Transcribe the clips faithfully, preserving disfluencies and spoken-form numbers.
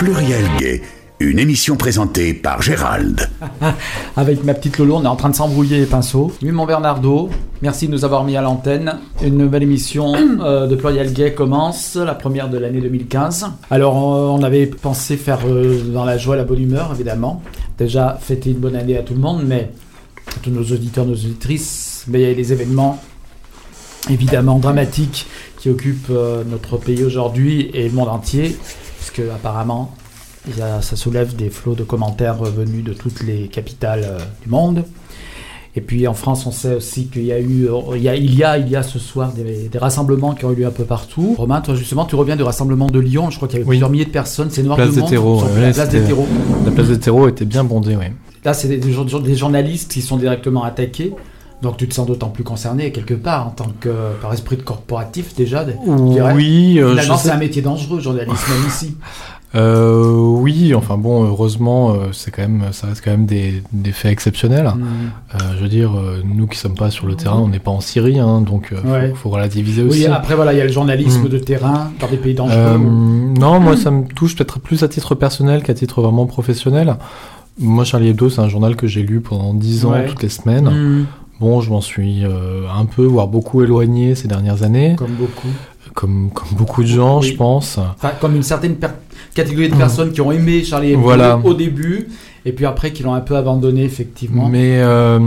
Pluriel Gay, une émission présentée par Gérald. Avec ma petite Lolo, on est en train de s'embrouiller les pinceaux. Oui, mon Bernardo, merci de nous avoir mis à l'antenne. Une nouvelle émission euh, de Pluriel Gay commence, la première de l'année deux mille quinze. Alors, euh, on avait pensé faire euh, dans la joie et la bonne humeur, évidemment. Déjà, fêter une bonne année à tout le monde, mais à tous nos auditeurs, nos auditrices. Mais il y a des événements, évidemment, dramatiques qui occupent euh, notre pays aujourd'hui et le monde entier. Parce que, apparemment, il y a, ça soulève des flots de commentaires venus de toutes les capitales euh, du monde. Et puis en France, on sait aussi qu'il y a eu, il y a, il y a, il y a ce soir des, des rassemblements qui ont eu lieu un peu partout. Romain, toi justement, tu reviens du rassemblement de Lyon. Je crois qu'il y avait plusieurs milliers de personnes. C'est noir de monde. Terreau, ouais, la place des terreaux. La place des terreaux était bien bondée, oui. Là, c'est des, des, des journalistes qui sont directement attaqués. Donc tu te sens d'autant plus concerné quelque part en tant que par esprit de corporatif déjà. Je dirais. Oui. Euh, Finalement, c'est sais... un métier dangereux, journaliste, même ici. Euh, oui, enfin bon, heureusement, euh, c'est quand même, ça reste quand même des, des faits exceptionnels. Mmh. Euh, je veux dire, euh, nous qui sommes pas sur le mmh. terrain, on n'est pas en Syrie, hein, donc euh, ouais. faut, faut relativiser aussi. Oui, après voilà, il y a le journalisme mmh. de terrain dans des pays dangereux. Euh, ou... Non, moi ça me touche peut-être plus à titre personnel qu'à titre vraiment professionnel. Moi, Charlie Hebdo, c'est un journal que j'ai lu pendant dix ans, ouais. toutes les semaines. Mmh. Bon, je m'en suis euh, un peu, voire beaucoup éloigné ces dernières années. Comme beaucoup. Comme, comme beaucoup de gens, oui. je pense. Enfin, comme une certaine per- catégorie de personnes mmh. qui ont aimé Charlie Hebdo voilà. au début, et puis après qui l'ont un peu abandonné, effectivement. Mais, euh,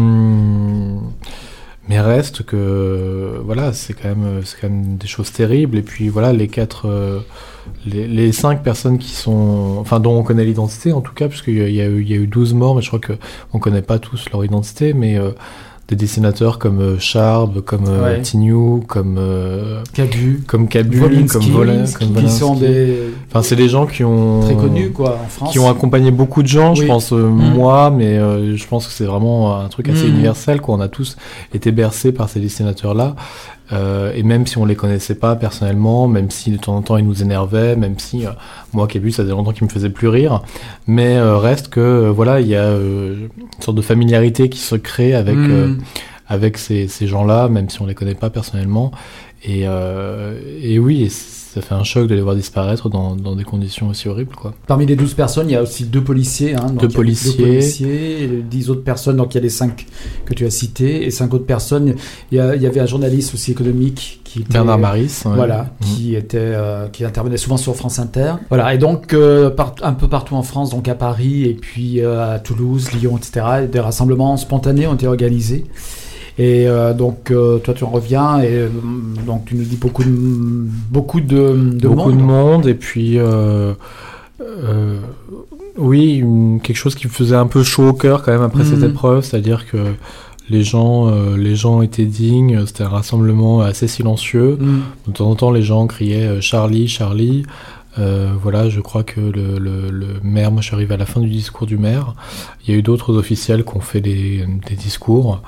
mais reste que, voilà, c'est quand même, c'est quand même des choses terribles. Et puis voilà, les quatre, euh, les, les cinq personnes qui sont, enfin, dont on connaît l'identité, en tout cas, puisqu'il y a, il y a eu, il y a eu douze morts, mais je crois qu'on ne connaît pas tous leur identité, mais... Euh, des dessinateurs comme euh, Charb, comme euh, ouais. Tignou, comme euh, Cabu, comme Cabu, Volinsky, comme Volin, comme qui sont des enfin c'est des gens qui ont très connus quoi en France, qui ont accompagné beaucoup de gens, oui. je pense euh, mmh. moi, mais euh, je pense que c'est vraiment un truc assez mmh. universel quoi. On a tous été bercés par ces dessinateurs là. Euh, et même si on les connaissait pas personnellement, même si de temps en temps ils nous énervaient, même si euh, moi Cabu ça faisait longtemps qu'il me faisait plus rire, mais euh, reste que euh, voilà il y a euh, une sorte de familiarité qui se crée avec mmh. euh, avec ces, ces gens-là, même si on les connaît pas personnellement, et euh, et oui et ça fait un choc de les voir disparaître dans, dans des conditions aussi horribles quoi. Parmi les douze personnes, il y a aussi deux policiers. Hein, donc deux policiers. Deux policiers, et dix autres personnes, donc il y a les cinq que tu as cités, et cinq autres personnes. Il y, a, il y avait un journaliste aussi économique qui était... Bernard Maris. Ouais. Voilà, mmh. qui, était, euh, qui intervenait souvent sur France Inter. Voilà, et donc euh, part, un peu partout en France, donc à Paris, et puis euh, à Toulouse, Lyon, et cetera, des rassemblements spontanés ont été organisés. Et euh, donc, euh, toi, tu en reviens, et euh, donc tu nous dis beaucoup de, beaucoup de, de beaucoup monde. Beaucoup de monde, et puis, euh, euh, oui, une, quelque chose qui me faisait un peu chaud au cœur quand même après mmh. cette épreuve, c'est-à-dire que les gens, euh, les gens étaient dignes, c'était un rassemblement assez silencieux. Mmh. De temps en temps, les gens criaient « Charlie, Charlie ». Euh, voilà, je crois que le, le, le maire, moi je suis arrivé à la fin du discours du maire, il y a eu d'autres officiels qui ont fait des, des discours.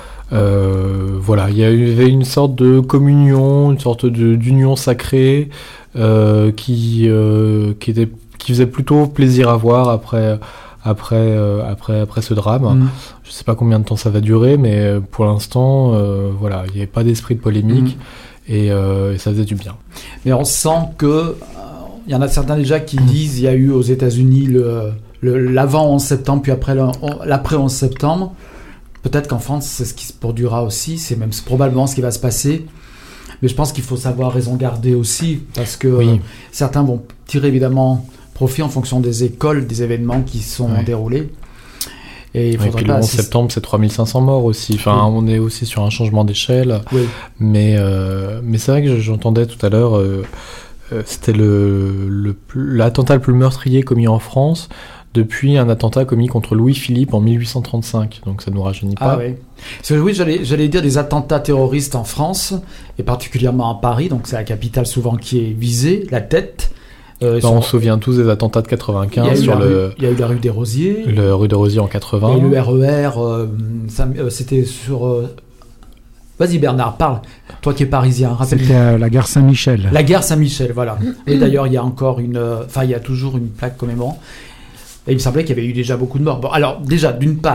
Euh, voilà, il y avait une sorte de communion, une sorte de, d'union sacrée euh, qui, euh, qui, était, qui faisait plutôt plaisir à voir après, après, euh, après, après ce drame. Mmh. Je ne sais pas combien de temps ça va durer, mais pour l'instant, euh, voilà, il n'y avait pas d'esprit de polémique mmh. et, euh, et ça faisait du bien. Mais on sent que il y en a certains déjà qui mmh. disent il y a eu aux États-Unis le, le, l'avant onze septembre, puis après le, l'après onze septembre. Peut-être qu'en France, c'est ce qui se produira aussi, c'est même c'est probablement ce qui va se passer. Mais je pense qu'il faut savoir raison garder aussi, parce que oui. euh, certains vont tirer évidemment profit en fonction des écoles, des événements qui sont oui. déroulés. Et, il oui, et puis le onze septembre, c'est trois mille cinq cents morts aussi. Enfin, oui. on est aussi sur un changement d'échelle. Oui. Mais, euh, mais c'est vrai que j'entendais tout à l'heure, euh, euh, c'était le, le, l'attentat le plus meurtrier commis en France depuis un attentat commis contre Louis-Philippe en dix-huit cent trente-cinq. Donc ça ne nous rajeunit pas. Ah oui. C'est, oui, j'allais, j'allais dire des attentats terroristes en France, et particulièrement à Paris, donc c'est la capitale souvent qui est visée, la tête. Euh, ben, on se souvient tous des attentats de quatre-vingt-quinze sur le... Rue, il y a eu la rue des Rosiers. Le rue des Rosiers en quatre-vingts. Et le R E R, euh, ça, euh, c'était sur... Euh... Vas-y Bernard, parle. Toi qui es parisien, rappelle-moi. C'était euh, la gare Saint-Michel. La gare Saint-Michel, voilà. Et d'ailleurs, il y a encore une... Enfin, euh, il y a toujours une plaque commémorant. Et il me semblait qu'il y avait eu déjà beaucoup de morts. Bon, alors, déjà, d'une part,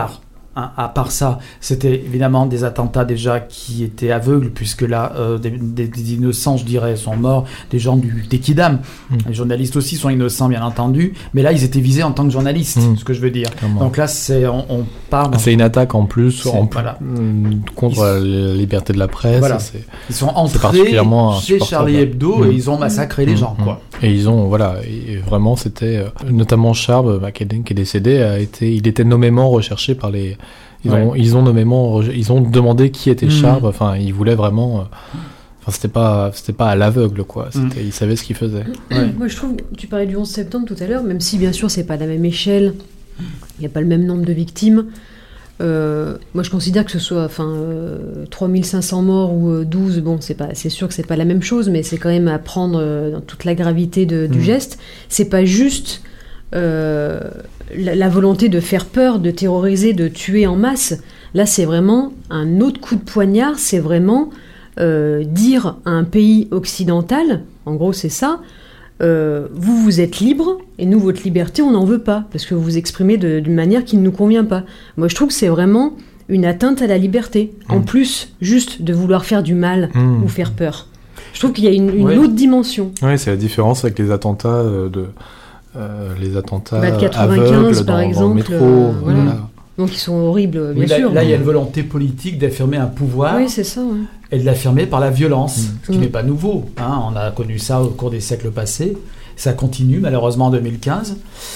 hein, à part ça, c'était évidemment des attentats déjà qui étaient aveugles, puisque là, euh, des, des, des innocents, je dirais, sont morts, des gens du, des Kidam. Mmh. Les journalistes aussi sont innocents, bien entendu, mais là, ils étaient visés en tant que journalistes, mmh. ce que je veux dire. Comment? Donc là, c'est, on, on parle... C'est une attaque en plus en, voilà. contre ils, la liberté de la presse. Voilà. C'est, ils sont entrés chez Charlie Hebdo mmh. et ils ont massacré mmh. les gens, quoi. Et ils ont, voilà, et vraiment, c'était... Euh, notamment Charb, bah, qui, est, qui est décédé, a été, il était nommément recherché par les... Ils, ouais. ont, ils ont nommément... Ils ont demandé qui était mmh. Charb, enfin, ils voulaient vraiment... Euh, Enfin, c'était pas, c'était pas à l'aveugle, quoi. C'était, mmh. Ils savaient ce qu'ils faisaient. Ouais. Moi, je trouve, tu parlais du onze septembre tout à l'heure, même si, bien sûr, c'est pas la même échelle, il n'y a pas le même nombre de victimes. Euh, moi, je considère que ce soit, enfin, euh, trois mille cinq cents morts ou euh, douze, bon, c'est pas, c'est sûr que c'est pas la même chose, mais c'est quand même à prendre euh, dans toute la gravité de, du mmh. geste. C'est pas juste euh, la, la volonté de faire peur, de terroriser, de tuer en masse. Là, c'est vraiment un autre coup de poignard. C'est vraiment Euh, dire à un pays occidental, en gros c'est ça, euh, vous vous êtes libre et nous votre liberté on n'en veut pas parce que vous vous exprimez de, d'une manière qui ne nous convient pas. Moi je trouve que c'est vraiment une atteinte à la liberté, mmh. en plus juste de vouloir faire du mal mmh. ou faire peur. Je trouve qu'il y a une, une ouais. autre dimension. Oui, c'est la différence avec les attentats de euh, les attentats bah, de quatre-vingt-quinze aveugles par dans, exemple, dans le métro, euh, voilà. voilà. Donc ils sont horribles, bien oui, là, sûr. Là, il y a une volonté politique d'affirmer un pouvoir. Oui, c'est ça, ouais. Et de l'affirmer par la violence, mmh. ce qui mmh. n'est pas nouveau. Hein. On a connu ça au cours des siècles passés. Ça continue, malheureusement, en deux mille quinze.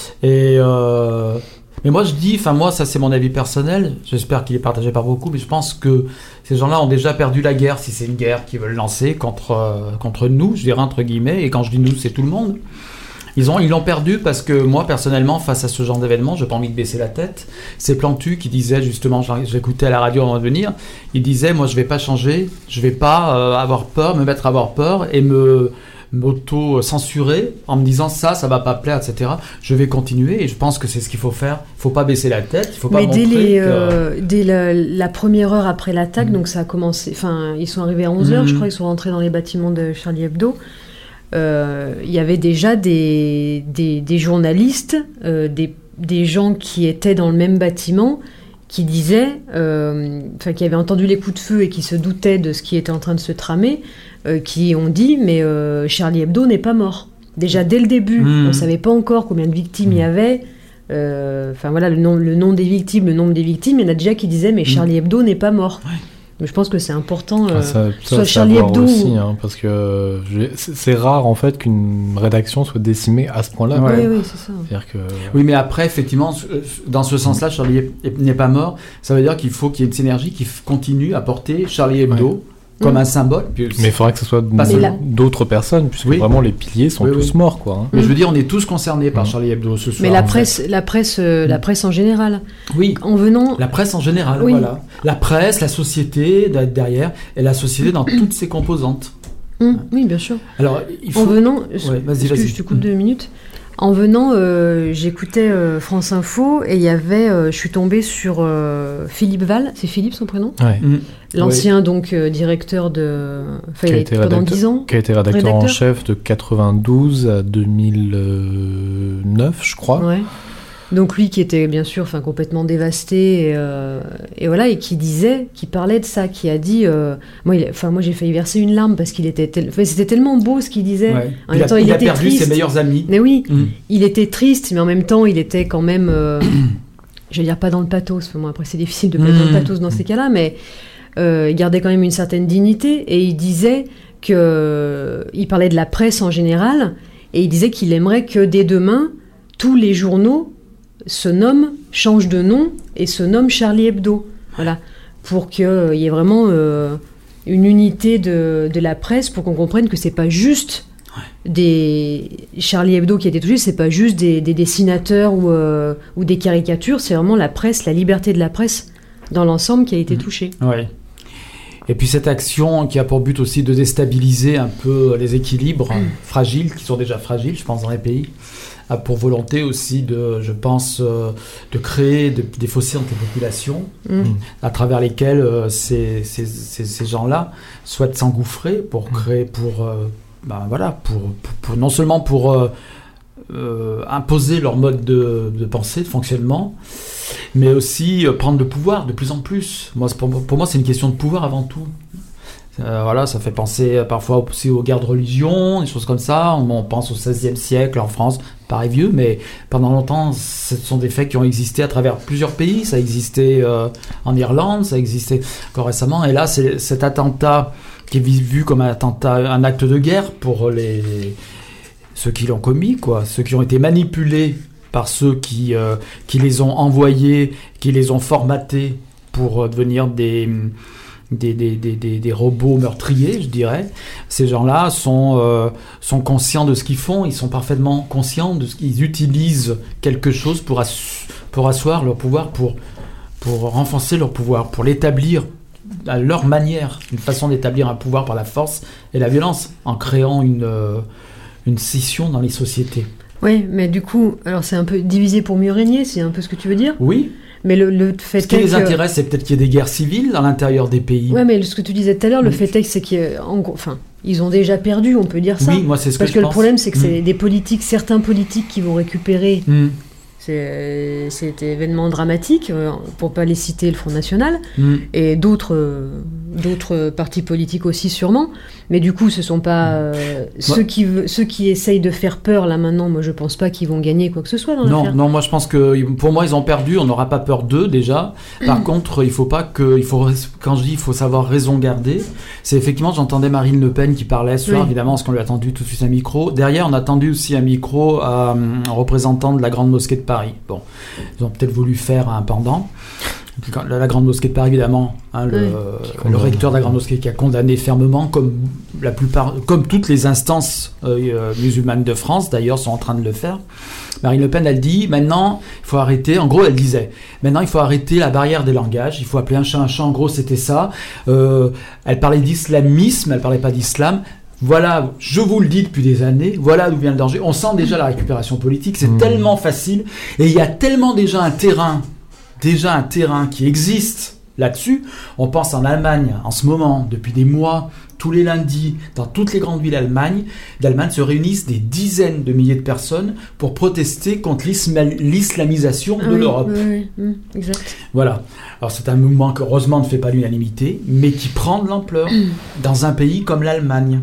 Et euh... Mais moi, je dis, enfin moi, ça c'est mon avis personnel. J'espère qu'il est partagé par beaucoup, mais je pense que ces gens-là ont déjà perdu la guerre, si c'est une guerre qu'ils veulent lancer contre, euh, contre nous, je dirais entre guillemets. Et quand je dis nous, c'est tout le monde. Ils, ont, ils l'ont perdu parce que moi, personnellement, face à ce genre d'événement, je n'ai pas envie de baisser la tête. C'est Plantu qui disait, justement, j'écoutais à la radio avant de venir, il disait, moi, je ne vais pas changer, je ne vais pas euh, avoir peur, me mettre à avoir peur et me m'auto-censurer en me disant ça, ça ne va pas plaire, et cetera. Je vais continuer et je pense que c'est ce qu'il faut faire. Il ne faut pas baisser la tête, il ne faut pas Mais montrer dès, les, que... euh, dès la, la première heure après l'attaque, mmh. donc ça a commencé, enfin, ils sont arrivés à onze heures, mmh. je crois, ils sont rentrés dans les bâtiments de Charlie Hebdo. Il euh, y avait déjà des, des, des journalistes, euh, des, des gens qui étaient dans le même bâtiment, qui disaient, euh, enfin qui avaient entendu les coups de feu et qui se doutaient de ce qui était en train de se tramer, euh, qui ont dit mais euh, Charlie Hebdo n'est pas mort. Déjà dès le début, mmh. on ne savait pas encore combien de victimes il y avait. Enfin euh, voilà le nom, le nom des victimes, le nombre des victimes. Il y en a déjà qui disaient mais Charlie Hebdo n'est pas mort. Ouais. Mais je pense que c'est important, euh, ah, ça, ça, soit Charlie Hebdo aussi, ou... hein, parce que c'est, c'est rare en fait qu'une rédaction soit décimée à ce point-là. Ouais. Oui, oui, c'est ça. C'est-à-dire que... Oui, mais après, effectivement, dans ce sens-là, Charlie n'est pas mort. Ça veut dire qu'il faut qu'il y ait une synergie qui continue à porter Charlie Hebdo. Ouais. Comme mmh. un symbole. Puis mais il faudrait que ce soit là... d'autres personnes, puisque oui. vraiment les piliers sont oui, tous oui. morts. Quoi, hein. Mais mmh. je veux dire, on est tous concernés par mmh. Charlie Hebdo ce soir. Mais la presse, la, presse, euh, mmh. la presse en général. Oui, en venant... la presse en général, oui. voilà. La presse, la société derrière, et la société dans toutes ses composantes. Mmh. Oui, bien sûr. Alors, il faut... En venant... Ouais, vas-y, vas-y. Je te coupe mmh. deux minutes. En venant, euh, j'écoutais euh, France Info et il y avait, euh, je suis tombée sur euh, Philippe Val, c'est Philippe son prénom, ouais. mmh. l'ancien ouais. donc euh, directeur de, enfin, il a été pendant dix ans, qui a été rédacteur, rédacteur en chef de quatre-vingt-douze à deux mille neuf, je crois. Ouais. Donc lui qui était bien sûr, enfin complètement dévasté et, euh, et voilà et qui disait, qui parlait de ça, qui a dit, euh, moi, il, enfin moi j'ai failli verser une larme parce qu'il était, tel, enfin, c'était tellement beau ce qu'il disait. Ouais. En il même temps, il, il a était perdu triste. ses meilleurs amis. Mais oui, mmh. il était triste, mais en même temps il était quand même, euh, je vais dire pas dans le pathos. Bon, après c'est difficile de pas être mmh. dans le pathos dans ces cas-là, mais euh, il gardait quand même une certaine dignité et il disait que, il parlait de la presse en général et il disait qu'il aimerait que dès demain tous les journaux se nomme, change de nom et se nomme Charlie Hebdo. Voilà. Pour qu'il euh, y ait vraiment euh, une unité de, de la presse pour qu'on comprenne que c'est pas juste ouais. des Charlie Hebdo qui a été touché, c'est pas juste des, des dessinateurs ou, euh, ou des caricatures, c'est vraiment la presse, la liberté de la presse dans l'ensemble qui a été mmh. touchée. Ouais. Et puis cette action qui a pour but aussi de déstabiliser un peu les équilibres mmh. fragiles, qui sont déjà fragiles, je pense, dans les pays, a pour volonté aussi de, je pense, euh, de créer de, des fossés entre les populations, mmh. à travers lesquels euh, ces, ces, ces, ces gens-là souhaitent s'engouffrer pour créer, pour, euh, ben voilà, pour, pour, pour non seulement pour euh, euh, imposer leur mode de, de pensée, de fonctionnement, mais aussi euh, prendre le pouvoir de plus en plus. Moi, pour, pour moi, c'est une question de pouvoir avant tout. Euh, voilà, ça fait penser euh, parfois aussi aux guerres de religion, des choses comme ça. On, on pense au seizième siècle en France, pareil vieux, mais pendant longtemps, ce sont des faits qui ont existé à travers plusieurs pays. Ça existait euh, en Irlande, ça existait encore récemment. Et là, c'est cet attentat qui est vu comme un attentat, un acte de guerre pour les, ceux qui l'ont commis, quoi, ceux qui ont été manipulés par ceux qui, euh, qui les ont envoyés, qui les ont formatés pour euh, devenir des... Des, des, des, des, des robots meurtriers, je dirais. Ces gens-là sont, euh, sont conscients de ce qu'ils font, ils sont parfaitement conscients de ce qu'ils utilisent quelque chose pour, assu- pour asseoir leur pouvoir, pour, pour renforcer leur pouvoir, pour l'établir à leur manière, une façon d'établir un pouvoir par la force et la violence, en créant une, euh, une scission dans les sociétés. Oui, mais du coup, alors c'est un peu diviser pour mieux régner, c'est un peu ce que tu veux dire ? Oui. Mais le, le fait ce qui est les que... intéresse, c'est peut-être qu'il y ait des guerres civiles à l'intérieur des pays. Ouais, mais ce que tu disais tout à l'heure, le Oui. fait est que c'est qu'en gros, enfin, ils ont déjà perdu, on peut dire ça. Oui, moi c'est ce Parce que, que, je le pense. problème, c'est que Mm. c'est des politiques, certains politiques qui vont récupérer Mm. ces, cet événement dramatique, euh, pour pas les citer, le Front National, Mm. et d'autres, euh, d'autres partis politiques aussi sûrement. Mais du coup, ce sont pas euh, ceux qui ve- ceux qui essayent de faire peur là maintenant. Moi, je pense pas qu'ils vont gagner quoi que ce soit dans Non, l'affaire. non, moi je pense que pour moi ils ont perdu, on n'aura pas peur d'eux déjà. Par contre, il faut pas que, il faut, quand je dis il faut savoir raison garder, c'est effectivement, j'entendais Marine Le Pen qui parlait ce soir, Oui. évidemment, parce qu'on lui a tendu tout de suite un micro. Derrière, on a tendu aussi un micro à un représentant de la Grande Mosquée de Paris. Bon, ils ont peut-être voulu faire un pendant. La, la Grande Mosquée de Paris, évidemment, hein, le, Oui. le recteur de la Grande Mosquée qui a condamné fermement, comme la plupart, comme toutes les instances euh, musulmanes de France, d'ailleurs, sont en train de le faire. Marine Le Pen, elle dit, maintenant, il faut arrêter, en gros, elle disait, maintenant, il faut arrêter la barrière des langages, il faut appeler un chat un chat, en gros, c'était ça. Euh, elle parlait d'islamisme, elle parlait pas d'islam. Voilà, je vous le dis depuis des années, voilà d'où vient le danger. On sent déjà la récupération politique, c'est Mmh. tellement facile, et il y a tellement déjà un terrain, déjà un terrain qui existe là-dessus. On pense en Allemagne, en ce moment, depuis des mois, tous les lundis, dans toutes les grandes villes d'Allemagne, d'Allemagne se réunissent des dizaines de milliers de personnes pour protester contre l'isma- l'islamisation Ah de oui, l'Europe. oui, oui, oui, exact. Voilà. Alors c'est un mouvement qui heureusement ne fait pas l'unanimité, mais qui prend de l'ampleur dans un pays comme l'Allemagne.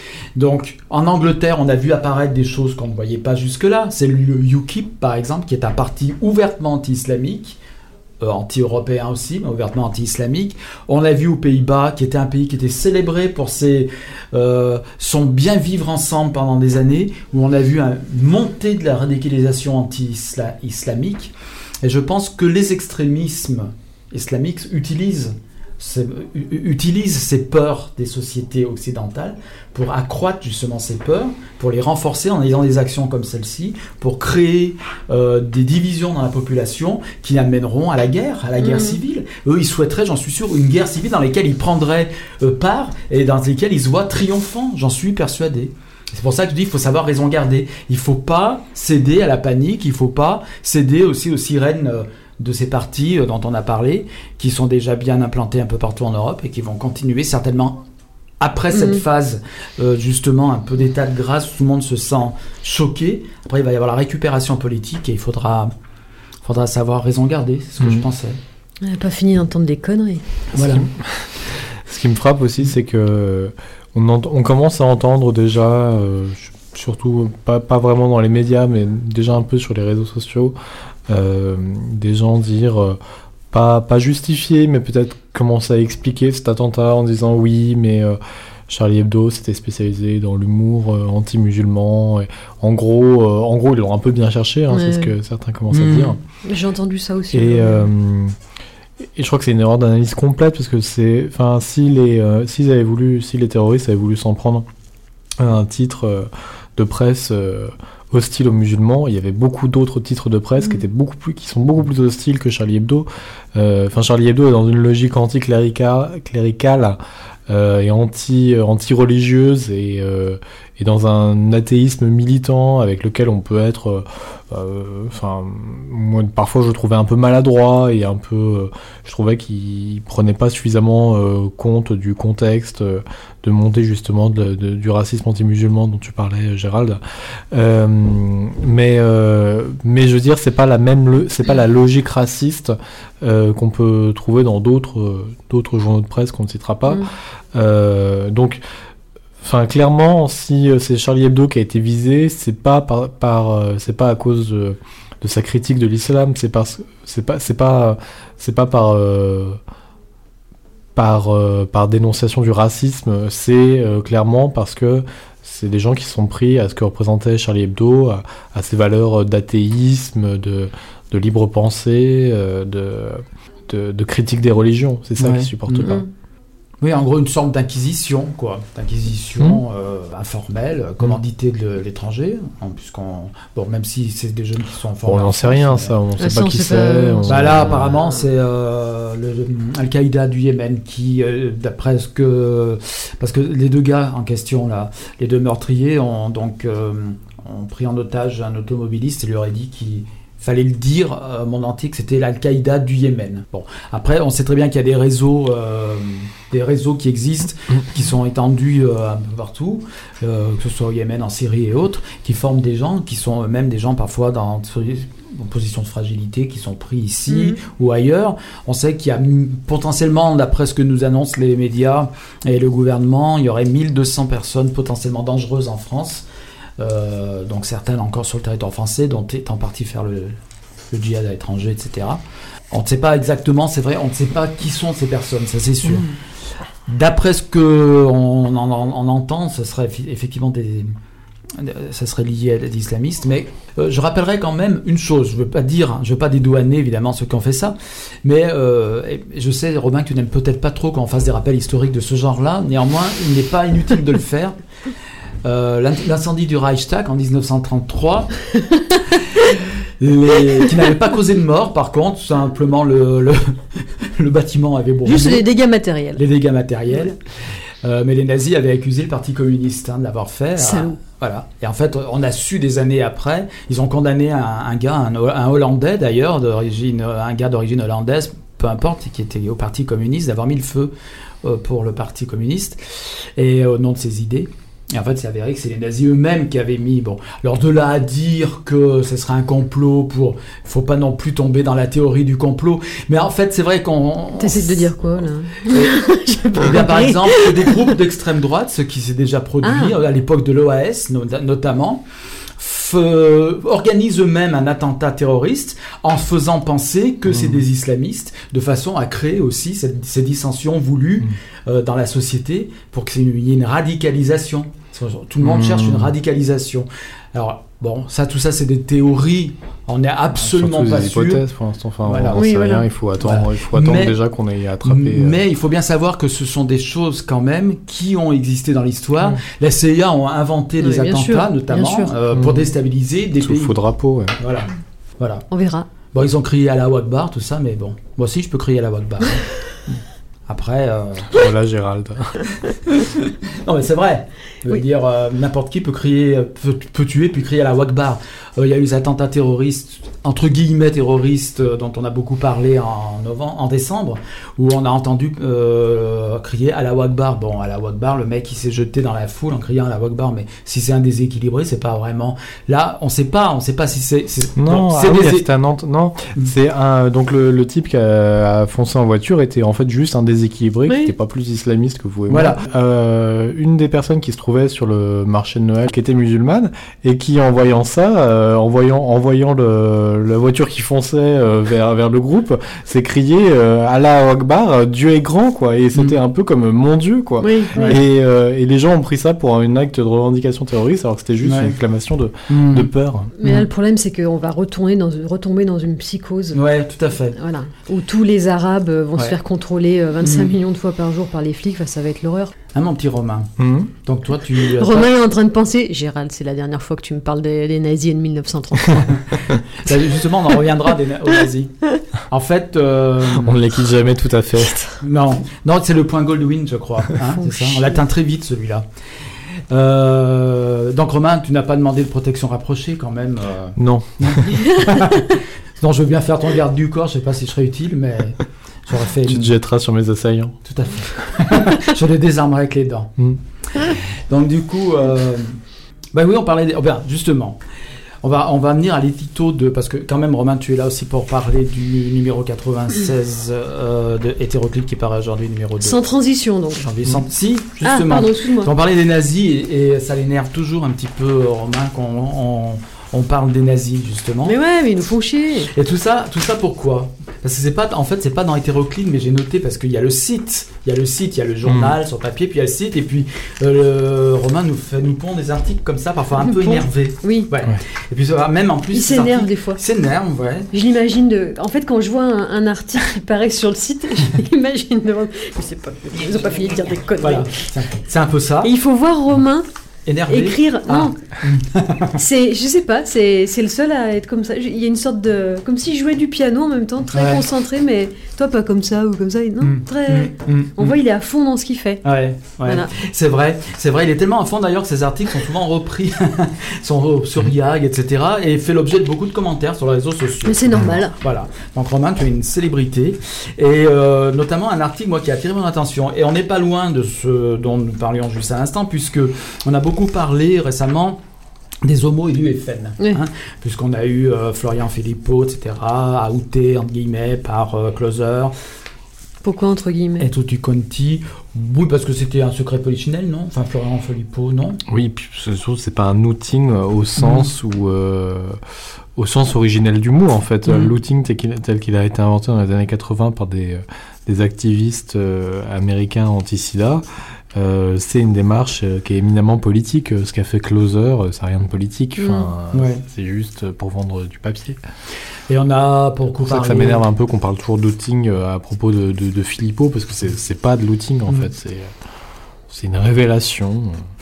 Donc en Angleterre, on a vu apparaître des choses qu'on ne voyait pas jusque-là. C'est le U K I P par exemple, qui est un parti ouvertement anti-islamique, euh, anti-européen aussi, mais ouvertement anti-islamique. On a vu aux Pays-Bas, qui était un pays qui était célébré pour ses, euh, son bien vivre ensemble pendant des années, où on a vu une montée de la radicalisation anti-islamique. Et je pense que les extrémismes islamiques utilisent ces, utilisent ces peurs des sociétés occidentales pour accroître justement ces peurs, pour les renforcer en ayant des actions comme celle-ci, pour créer euh, des divisions dans la population qui amèneront à la guerre, à la guerre Mmh. civile. Eux, ils souhaiteraient, j'en suis sûr, une guerre civile dans laquelle ils prendraient euh, part et dans laquelle ils se voient triomphants, j'en suis persuadé. C'est pour ça que je dis qu'il faut savoir raison garder. Il ne faut pas céder à la panique, il ne faut pas céder aussi aux sirènes euh, de ces partis euh, dont on a parlé, qui sont déjà bien implantés un peu partout en Europe et qui vont continuer certainement après cette Mhm. phase euh, justement un peu d'état de grâce où tout le monde se sent choqué. Après il va y avoir la récupération politique et il faudra, faudra savoir raison garder, c'est ce que Mhm. je pensais. On n'a pas fini d'entendre des conneries. Voilà. Ce qui me frappe aussi, c'est que on, ent- on commence à entendre déjà, euh, surtout pas, pas vraiment dans les médias, mais déjà un peu sur les réseaux sociaux, euh, des gens dire, euh, pas, pas justifier, mais peut-être commencer à expliquer cet attentat en disant oui, mais euh, Charlie Hebdo s'était spécialisé dans l'humour euh, anti-musulman. Et en gros, euh, en gros, ils l'ont un peu bien cherché, hein, c'est Ouais. ce que certains commencent Mmh. à dire. J'ai entendu ça aussi. Et, euh, et je crois que c'est une erreur d'analyse complète parce que c'est, enfin, si les, euh, s'ils avaient voulu, si les terroristes avaient voulu s'en prendre à un titre euh, de presse euh, hostile aux musulmans, il y avait beaucoup d'autres titres de presse Mm. qui étaient beaucoup plus, qui sont beaucoup plus hostiles que Charlie Hebdo. Euh, Enfin, Charlie Hebdo est dans une logique anti-cléricale cléricale, euh, et anti, euh, anti-religieuse et, euh, et dans un athéisme militant avec lequel on peut être euh, Enfin, euh, moi, parfois, je le trouvais un peu maladroit et un peu, euh, je trouvais qu'il prenait pas suffisamment euh, compte du contexte euh, de montée justement de, de, du racisme anti-musulman dont tu parlais, Gérald. Euh, mais, euh, mais je veux dire, c'est pas la même, c'est pas la logique raciste euh, qu'on peut trouver dans d'autres, euh, d'autres journaux de presse qu'on ne citera pas. Mmh. Euh, donc. Enfin, clairement, si euh, c'est Charlie Hebdo qui a été visé, c'est pas par, par euh, c'est pas à cause de, de sa critique de l'islam, c'est parce, c'est pas, c'est pas, c'est pas par, euh, par, euh, par dénonciation du racisme, c'est euh, clairement parce que c'est des gens qui sont pris à ce que représentait Charlie Hebdo, à, à ses valeurs d'athéisme, de, de libre pensée, euh, de, de, de critique des religions. C'est ça ouais. qu'ils supportent mmh. pas. Oui, en gros, une sorte d'inquisition, quoi. D'inquisition mmh. euh, informelle, commanditée de l'étranger, hein, puisqu'on... Bon, même si c'est des jeunes qui sont formés... On n'en sait rien, ça, on ne sait ah, pas qui c'est. Pas... On... Bah là, apparemment, c'est euh, le, le Al-Qaïda du Yémen qui, euh, d'après ce que... Parce que les deux gars en question, là, les deux meurtriers, ont donc euh, ont pris en otage un automobiliste et lui auraient dit qu'il... fallait le dire, euh, mon entier, que c'était l'Al-Qaïda du Yémen. Bon, après, on sait très bien qu'il y a des réseaux, euh, des réseaux qui existent, qui sont étendus euh, un peu partout, euh, que ce soit au Yémen, en Syrie et autres, qui forment des gens, qui sont même des gens parfois dans en position de fragilité, qui sont pris ici mmh. ou ailleurs. On sait qu'il y a potentiellement, d'après ce que nous annoncent les médias et le gouvernement, il y aurait mille deux cents personnes potentiellement dangereuses en France. Euh, donc certaines encore sur le territoire français, dont est en partie faire le, le djihad à l'étranger, et cetera. On ne sait pas exactement, c'est vrai, on ne sait pas qui sont ces personnes, ça c'est sûr. Mmh. D'après ce qu'on on, on, on entend, ce serait effectivement des, ça serait lié à des islamistes, mais euh, je rappellerai quand même une chose, je ne veux pas dire, je ne veux pas dédouaner évidemment ceux qui ont fait ça, mais euh, je sais, Robin, que tu n'aimes peut-être pas trop quand on fasse des rappels historiques de ce genre-là, néanmoins, il n'est pas inutile de le faire. Euh, l'incendie du Reichstag en dix-neuf cent trente-trois, les, qui n'avait pas causé de mort, par contre, simplement le, le, le bâtiment avait brûlé. Juste les dégâts matériels. Les dégâts matériels. Euh, mais les nazis avaient accusé le Parti communiste hein, de l'avoir fait. Salaud. Voilà. Et en fait, on a su des années après, ils ont condamné un, un gars, un, un Hollandais d'ailleurs, d'origine, un gars d'origine hollandaise, peu importe, qui était au Parti communiste, d'avoir mis le feu euh, pour le Parti communiste, et au nom de ses idées. Et en fait, c'est avéré que c'est les nazis eux-mêmes qui avaient mis... Bon, alors de là à dire que ce serait un complot pour... Il faut pas non plus tomber dans la théorie du complot. Mais en fait, c'est vrai qu'on... T'essaies de dire quoi, là? Et, et bien, par exemple, des groupes d'extrême droite, ce qui s'est déjà produit ah. à l'époque de l'O A S, notamment, f- organisent eux-mêmes un attentat terroriste en faisant penser que mmh. c'est des islamistes, de façon à créer aussi cette, ces dissensions voulues mmh. euh, dans la société pour qu'il y ait une radicalisation. Tout le monde mmh. cherche une radicalisation. Alors, bon, ça, tout ça, c'est des théories. On n'est absolument Surtout pas des sûr. hypothèses pour l'instant. Enfin, voilà. on oui, sait voilà. rien. Il faut attendre, voilà. il faut attendre mais, déjà qu'on ait attrapé. Mais euh... il faut bien savoir que ce sont des choses quand même qui ont existé dans l'histoire. Mmh. La C I A ont inventé oui, des attentats, sûr, notamment euh, mmh. pour déstabiliser des Sous pays. Sous faux drapeau. Ouais. Voilà. voilà. On verra. Bon, ils ont crié Allahu Akbar, tout ça, mais bon, moi aussi, je peux crier Allahu Akbar. Après. Euh... Voilà, Gérald. Non, mais c'est vrai. Je veux oui. dire, euh, n'importe qui peut crier, peut, peut tuer, puis crier Allahu Akbar. Il euh, y a eu les attentats terroristes, entre guillemets terroristes, euh, dont on a beaucoup parlé en novembre, en décembre, où on a entendu euh, crier Allahu Akbar. Bon, Allahu Akbar, le mec, il s'est jeté dans la foule en criant Allahu Akbar, mais si c'est un déséquilibré, c'est pas vraiment. Là, on sait pas, on sait pas si c'est. c'est... Non, bon, ah c'est oui, désé... c'est un ant... non, mmh. c'est un. Donc le, le type qui a, a foncé en voiture était en fait juste un déséquilibré, oui. qui n'était pas plus islamiste que vous et voilà. moi. Euh, une des personnes qui se trouvait sur le marché de Noël, qui était musulmane, et qui en voyant ça, euh, en voyant, en voyant le, la voiture qui fonçait euh, vers, vers le groupe, s'est crié euh, Allah Akbar, Dieu est grand, quoi. Et c'était mmh. un peu comme mon Dieu, quoi. Oui, oui. Et, euh, et les gens ont pris ça pour un acte de revendication terroriste, alors que c'était juste ouais. une exclamation de, mmh. de peur. Mais mmh. là, le problème, c'est qu'on va retourner dans, retomber dans une psychose. Ouais, tout à fait. Voilà. Où tous les Arabes vont ouais. se faire contrôler vingt-cinq mmh. millions de fois par jour par les flics, enfin, ça va être l'horreur. Ah, mon petit Romain. Mmh. Donc toi, tu... Romain est en train de penser, Gérald, c'est la dernière fois que tu me parles des, des nazis et de mille neuf cent trente-trois. Justement, on en reviendra des, aux nazis. En fait... Euh... On ne les quitte jamais tout à fait. Non, non, c'est le point Goldwyn, je crois. Hein, c'est ça. On l'atteint très vite, celui-là. Euh, donc Romain, tu n'as pas demandé de protection rapprochée quand même euh... Non. Non, je veux bien faire ton garde du corps, je sais pas si je serais utile, mais j'aurais fait... Tu une... te jetteras sur mes assaillants. Tout à fait. Je les désarmerai avec les dents. Mm. Donc du coup, euh... bah oui, on parlait... Des... Oh, ben, justement, on va, on va venir à l'édito de... Parce que quand même, Romain, tu es là aussi pour parler du numéro quatre-vingt-seize euh, de Hétéroclite qui paraît aujourd'hui, numéro deux. Sans transition, donc. Janvier sans... Mm. Si, justement. Ah, pardon, excuse-moi. On parlait des nazis et, et ça l'énerve toujours un petit peu, Romain, qu'on... On... On parle des nazis, justement. Mais ouais, mais ils nous font chier. Et tout ça, tout ça pourquoi ? Parce que c'est pas, en fait, c'est pas dans Hétéroclite, mais j'ai noté parce qu'il y a le site, il y a le site, il y a le journal mmh. sur papier, puis il y a le site, et puis euh, le Romain nous fait, nous pond des articles comme ça, parfois un peu pond. énervés. Oui. Ouais. Ouais. Et puis même en plus, il s'énerve des fois. Il s'énerve, ouais. Je l'imagine de. En fait, quand je vois un, un article qui paraît sur le site, je l'imagine de. Mais c'est pas. Ils ont pas fini de dire des conneries. Voilà. C'est un, c'est un peu ça. Et il faut voir Romain. Énervé. Écrire, ah. non. c'est, je sais pas, c'est, c'est le seul à être comme ça. Il y a une sorte de, comme s'il jouait du piano en même temps, très ouais. concentré, mais toi pas comme ça ou comme ça. Non, mmh. très. Mmh. Mmh. On voit, il est à fond dans ce qu'il fait. Ouais, ouais. Voilà. C'est vrai, c'est vrai. Il est tellement à fond d'ailleurs que ses articles sont souvent repris, sont sur Yag, et cetera, et fait l'objet de beaucoup de commentaires sur les réseaux sociaux. Mais c'est normal. Voilà. Donc Romain, tu es une célébrité, et euh, notamment un article moi qui a attiré mon attention. Et on n'est pas loin de ce dont nous parlions juste à l'instant, puisque on a beaucoup parlé récemment des homos et du F N, oui. hein, puisqu'on a eu euh, Florian Philippot, et cetera, outé, entre guillemets, par euh, Closer. Pourquoi, entre guillemets ? Et Tutti Conti, oui, parce que c'était un secret polichinelle, non ? Enfin, Florian Philippot, non ? Oui, puis surtout, c'est pas un outing au sens mmh. où... Euh, au sens originel du mot, en fait. Mmh. L'outing tel qu'il, tel qu'il a été inventé dans les années quatre-vingts par des, des activistes euh, américains anti-sida, Euh, c'est une démarche euh, qui est éminemment politique. Ce qu'a fait Closer, euh, c'est rien de politique. Enfin, mmh. ouais. C'est juste pour vendre du papier. Et on a pour C'est pour ça que ça m'énerve un peu qu'on parle toujours d'outing euh, à propos de, de, de Philippot, parce que c'est, c'est pas de l'outing en mmh. fait. C'est, c'est une révélation.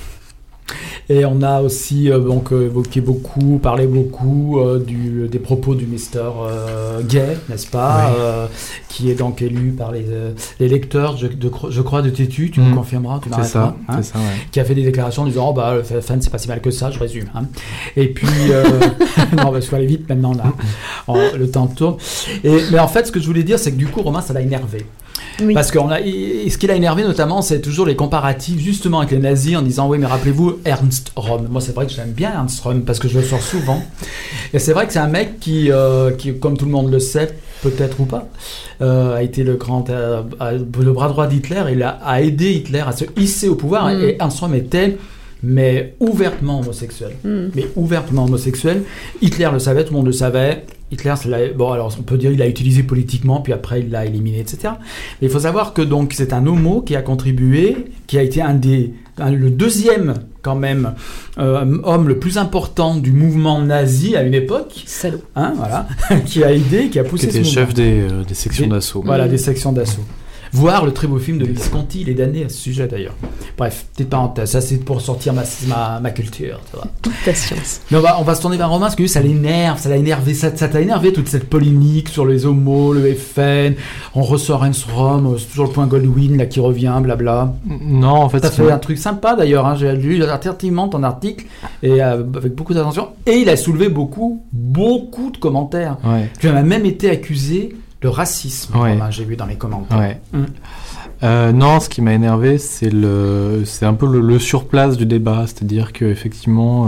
Et on a aussi euh, donc évoqué beaucoup, parlé beaucoup euh, du, des propos du Mister euh, Gay, n'est-ce pas, oui. euh, qui est donc élu par les, euh, les lecteurs, je, de, je crois, de Tétu, tu mmh. me confirmeras, tu m'arrêteras, c'est ça, hein, c'est ça, ouais. qui a fait des déclarations en disant oh bah le F N c'est pas si mal que ça, je résume. Hein. Et puis euh, non, parce qu'il faut aller vite maintenant là, oh, le temps tourne. Et mais en fait, ce que je voulais dire, c'est que du coup, Romain, ça l'a énervé. Oui. Parce que on a, et ce qui l'a énervé notamment, c'est toujours les comparatifs justement avec les nazis en disant oui mais rappelez-vous Ernst Röhm. Moi c'est vrai que j'aime bien Ernst Röhm parce que je le sors souvent. Et c'est vrai que c'est un mec qui, euh, qui comme tout le monde le sait, peut-être ou pas, euh, a été le grand, euh, le bras droit d'Hitler. Il a, a aidé Hitler à se hisser au pouvoir. Mm. Et Ernst Röhm était mais ouvertement homosexuel. Mm. Mais ouvertement homosexuel. Hitler le savait, tout le monde le savait. Hitler, c'est la... bon, alors on peut dire qu'il l'a utilisé politiquement, puis après il l'a éliminé, et cetera. Mais il faut savoir que donc c'est un homo qui a contribué, qui a été un des, un, le deuxième quand même euh, homme le plus important du mouvement nazi à une époque. Salaud. Hein, voilà, qui a aidé, qui a poussé. Qui était chef des, euh, des sections des, d'assaut. Voilà, mmh. des sections d'assaut. Voir le très beau film de Visconti, il est damné à ce sujet d'ailleurs. Bref, petite parenthèse, ça c'est pour sortir ma, ma, ma culture, tu vois. Toute ta science. Mais on va, on va se tourner vers Romain, parce que lui, ça l'énerve, ça l'a énervé, ça, ça t'a énervé toute cette polémique sur les homos, le F N, on ressort Ernst Röhm, c'est toujours le point Goldwyn là qui revient, blabla. Non, en fait... T'as fait un truc sympa d'ailleurs, hein, j'ai lu attentivement ton article, et euh, avec beaucoup d'attention, et il a soulevé beaucoup, beaucoup de commentaires. Ouais. Tu as même été accusé... le racisme, ouais. Romain, j'ai vu dans les commentaires. Ouais. Mmh. Euh, non, ce qui m'a énervé, c'est, le, c'est un peu le, le surplace du débat, c'est-à-dire qu'effectivement, euh,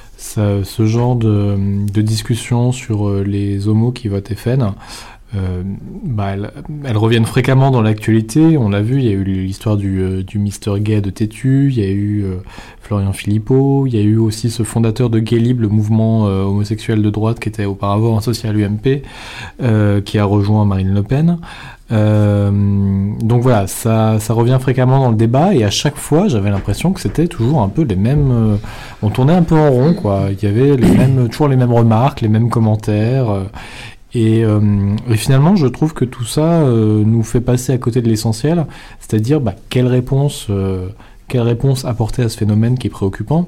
ça, ce genre de, de discussion sur euh, les homos qui votent F N, euh, bah, elles, elles reviennent fréquemment dans l'actualité. On l'a vu, il y a eu l'histoire du, euh, du Mister Gay de Tétu, il y a eu euh, Florian Philippot, il y a eu aussi ce fondateur de Gay Libre, le mouvement euh, homosexuel de droite qui était auparavant associé à l'U M P, euh, qui a rejoint Marine Le Pen. Euh, donc voilà, ça, ça revient fréquemment dans le débat, et à chaque fois, j'avais l'impression que c'était toujours un peu les mêmes... Euh, on tournait un peu en rond, quoi. Il y avait les mêmes, toujours les mêmes remarques, les mêmes commentaires... Euh, Et, euh, et finalement, je trouve que tout ça euh, nous fait passer à côté de l'essentiel, c'est-à-dire bah, quelle réponse, euh, quelle réponse apporter à ce phénomène qui est préoccupant.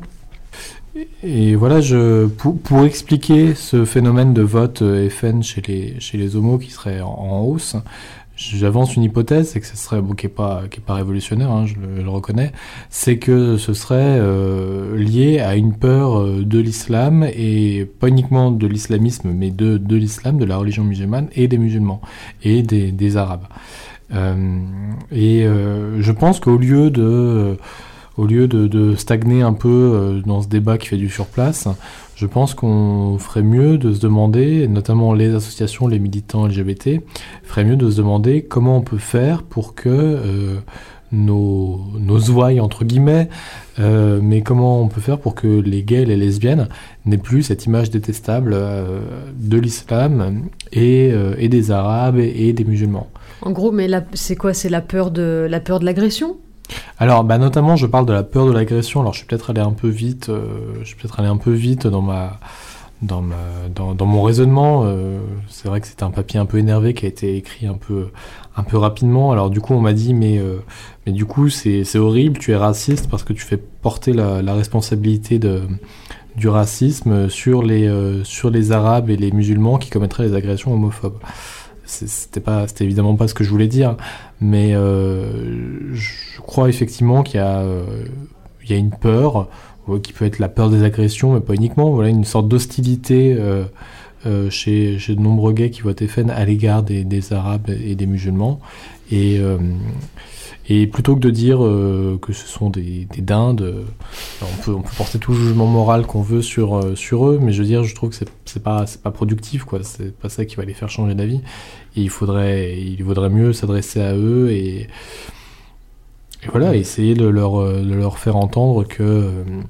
Et, et voilà, je, pour, pour expliquer ce phénomène de vote F N chez les, chez les homos qui serait en, en hausse, j'avance une hypothèse, c'est que ce serait, bon, qui est pas, qui est pas révolutionnaire, hein, je, le, je le reconnais, c'est que ce serait euh, lié à une peur euh, de l'islam, et pas uniquement de l'islamisme, mais de, de l'islam, de la religion musulmane, et des musulmans, et des, des arabes. Euh, et euh, je pense qu'au lieu de... Euh, au lieu de, de stagner un peu euh, dans ce débat qui fait du surplace, je pense qu'on ferait mieux de se demander, notamment les associations, les militants L G B T, ferait mieux de se demander comment on peut faire pour que euh, nos, nos ouailles, entre guillemets, euh, mais comment on peut faire pour que les gays et les lesbiennes n'aient plus cette image détestable euh, de l'islam et, euh, et des arabes et, et des musulmans. En gros, mais la, c'est quoi? C'est la peur de, la peur de l'agression? Alors, bah, notamment, je parle de la peur de l'agression. Alors, je suis peut-être allé un peu vite. Euh, je suis peut-être allé un peu vite dans ma, dans ma, dans, dans mon raisonnement. Euh, c'est vrai que c'était un papier un peu énervé qui a été écrit un peu, un peu rapidement. Alors, du coup, on m'a dit, mais, euh, mais du coup, c'est, c'est horrible. Tu es raciste parce que tu fais porter la, la responsabilité de, du racisme sur les, euh, sur les Arabes et les musulmans qui commettraient les agressions homophobes. C'était pas, c'était évidemment pas ce que je voulais dire, mais euh, je crois effectivement qu'il y a, euh, il y a une peur euh, qui peut être la peur des agressions, mais pas uniquement. Voilà, une sorte d'hostilité euh, euh, chez, chez de nombreux gays qui votent F N à l'égard des, des Arabes et des musulmans. Et euh, Et plutôt que de dire euh, que ce sont des, des dindes, euh, on, peut, on peut porter tout le jugement moral qu'on veut sur, euh, sur eux, mais je veux dire, je trouve que c'est, c'est, pas, c'est pas productif, quoi. C'est pas ça qui va les faire changer d'avis. Et il faudrait, il vaudrait mieux s'adresser à eux et, et voilà, essayer de leur, de leur faire entendre que,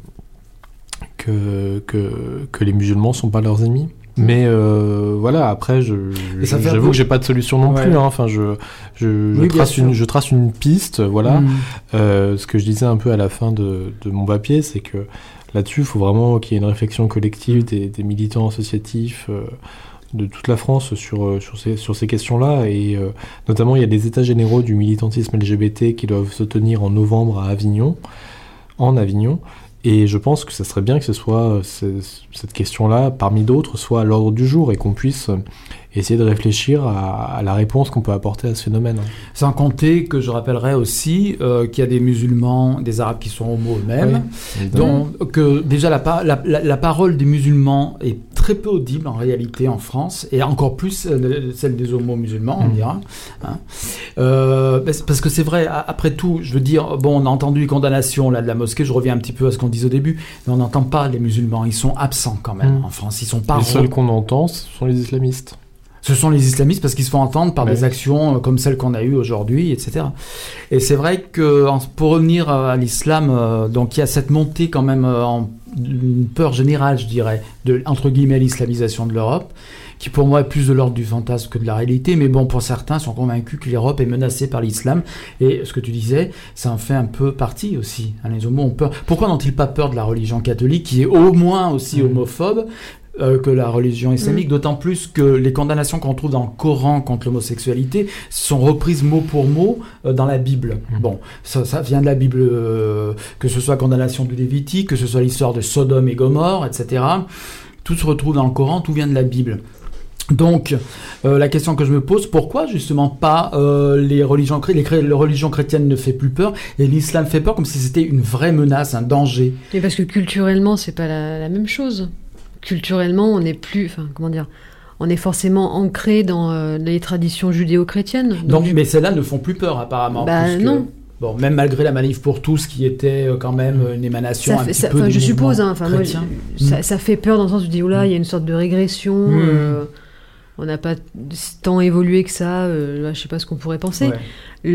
que, que, que les musulmans sont pas leurs ennemis. Mais euh, voilà, après, je, je, j'avoue que j'ai pas de solution non ouais. plus. Hein. Enfin, je, je, je, oui, trace une, je trace une piste, voilà. Mmh. Euh, ce que je disais un peu à la fin de, de mon papier, c'est que là-dessus, il faut vraiment qu'il y ait une réflexion collective des, des militants associatifs euh, de toute la France sur, sur, ces, sur ces questions-là. Et euh, notamment, il y a des états généraux du militantisme L G B T qui doivent se tenir en novembre à Avignon, en Avignon. Et je pense que ça serait bien que ce soit cette question-là, parmi d'autres, soit à l'ordre du jour et qu'on puisse essayer de réfléchir à, à la réponse qu'on peut apporter à ce phénomène. Sans compter que je rappellerai aussi euh, qu'il y a des musulmans, des arabes qui sont homo eux-mêmes, oui, donc que déjà la, la, la, la parole des musulmans est très peu audible en réalité en France, et encore plus euh, celle des homos musulmans, on dira. Hein. Euh, parce que c'est vrai, après tout, je veux dire, bon, on a entendu les condamnations là, de la mosquée, je reviens un petit peu à ce qu'on disait au début, mais on n'entend pas les musulmans, ils sont absents quand même mmh. en France, ils sont pas... Les seuls qu'on entend, ce sont les islamistes. Ce sont les islamistes parce qu'ils se font entendre par ouais. des actions comme celles qu'on a eues aujourd'hui, et cetera. Et c'est vrai que pour revenir à l'islam, euh, donc il y a cette montée quand même euh, en une peur générale, je dirais, de entre guillemets l'islamisation de l'Europe, qui pour moi est plus de l'ordre du fantasme que de la réalité. Mais bon, pour certains, sont convaincus que l'Europe est menacée par l'islam. Et ce que tu disais, ça en fait un peu partie aussi. Hein, les homos ont peur. Pourquoi n'ont-ils pas peur de la religion catholique, qui est au moins aussi mmh. homophobe? Euh, que la religion islamique, mmh. d'autant plus que les condamnations qu'on trouve dans le Coran contre l'homosexualité sont reprises mot pour mot euh, dans la Bible. Mmh. Bon, ça, ça vient de la Bible, euh, que ce soit la condamnation du Lévitique, que ce soit l'histoire de Sodome et Gomorrhe, et cetera. Tout se retrouve dans le Coran, tout vient de la Bible. Donc, euh, la question que je me pose, pourquoi justement pas euh, les religions, les, les religions chrétiennes ne fait plus peur et l'islam fait peur comme si c'était une vraie menace, un danger? Mais parce que culturellement, c'est pas la, la même chose. Culturellement, on n'est plus, enfin, comment dire, on est forcément ancré dans euh, les traditions judéo-chrétiennes. Donc, donc mais celles-là ne font plus peur apparemment. Bah puisque, non. Bon, même malgré la manif pour tous, qui était euh, quand même une émanation ça un fait, petit ça, peu. Je suppose, hein, enfin, moi, mmh. ça, ça fait peur dans le sens où tu dis, oh là, il y a une sorte de régression. Mmh. Euh, on n'a pas tant évolué que ça. Euh, là, je sais pas ce qu'on pourrait penser. Ouais.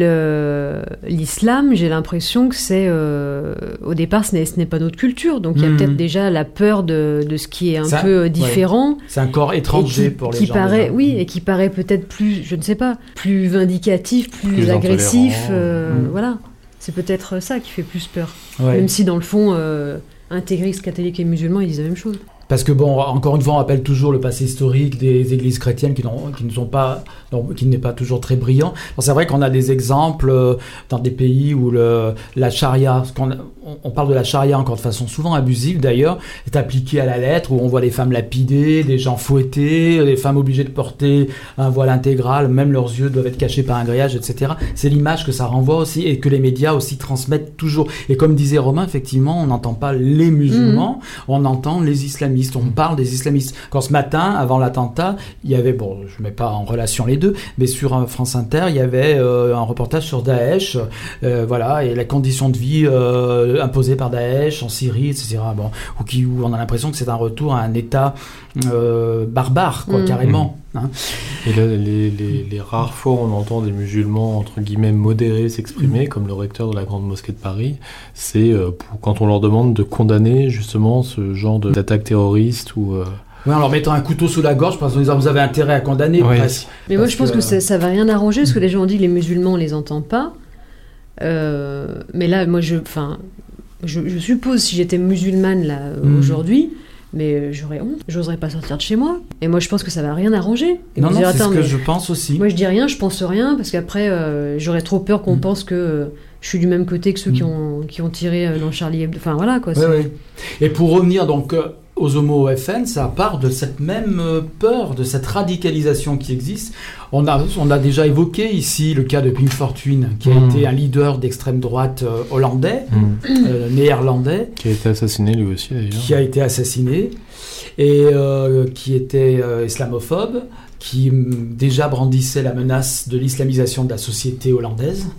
Le, l'islam, j'ai l'impression que c'est, euh, au départ, ce n'est, ce n'est pas notre culture. Donc, il y a mmh. peut-être déjà la peur de, de ce qui est un ça, peu différent. Ouais. C'est un corps étranger qui, pour les qui gens. Paraît, oui, et qui paraît peut-être plus, je ne sais pas, plus vindicatif, plus, plus agressif. Euh, mmh. Voilà. C'est peut-être ça qui fait plus peur. Ouais. Même si, dans le fond, euh, intégristes, catholiques et musulmans, ils disent la même chose. Parce que bon, encore une fois, on rappelle toujours le passé historique des églises chrétiennes qui, n'ont, qui ne sont pas, donc, qui n'est pas toujours très brillant. Alors, c'est vrai qu'on a des exemples euh, dans des pays où le, la charia, qu'on, on, on parle de la charia encore de façon souvent abusive d'ailleurs, est appliquée à la lettre, où on voit les femmes lapidées, des gens fouettés, des femmes obligées de porter un voile intégral, même leurs yeux doivent être cachés par un grillage, et cetera. C'est l'image que ça renvoie aussi et que les médias aussi transmettent toujours. Et comme disait Romain, effectivement, on n'entend pas les musulmans, mmh. on entend les islamistes. On parle des islamistes. Quand ce matin, avant l'attentat, il y avait, bon, je ne mets pas en relation les deux, mais sur France Inter, il y avait euh, un reportage sur Daesh, euh, voilà, et la condition de vie euh, imposée par Daesh en Syrie, et cetera. Bon, où, qui, où on a l'impression que c'est un retour à un État euh, barbare, quoi, mmh. carrément. Hein. Et là, les, les, les rares fois où on entend des musulmans, entre guillemets, modérés s'exprimer, mmh. comme le recteur de la Grande Mosquée de Paris, c'est euh, pour, quand on leur demande de condamner justement ce genre de, d'attaque terroriste ou... Euh... Oui, en leur mettant un couteau sous la gorge, parce qu'en disant vous avez intérêt à condamner. Ouais. Presque, Mais moi je pense que, que ça, ça va rien arranger, parce que les gens ont dit que les musulmans on les entend pas. Euh, mais là, moi je, enfin, je, je suppose si j'étais musulmane là mmh. aujourd'hui, mais j'aurais honte, j'oserais pas sortir de chez moi. Et moi je pense que ça va rien arranger. Et non, non, dire, c'est ce que mais, je pense aussi. Moi je dis rien, je pense rien, parce qu'après euh, j'aurais trop peur qu'on mmh. pense que euh, je suis du même côté que ceux mmh. qui, ont, qui ont tiré euh, dans Charlie Hebdo. Enfin voilà quoi. Oui, oui. Et pour revenir donc... Euh, aux homo F N, ça part de cette même peur, de cette radicalisation qui existe. On a, on a déjà évoqué ici le cas de Pim Fortuyn, qui a mmh. été un leader d'extrême droite euh, hollandais, mmh. euh, néerlandais. Qui a été assassiné lui aussi d'ailleurs. Qui a été assassiné, et euh, qui était euh, islamophobe, qui m- déjà brandissait la menace de l'islamisation de la société hollandaise.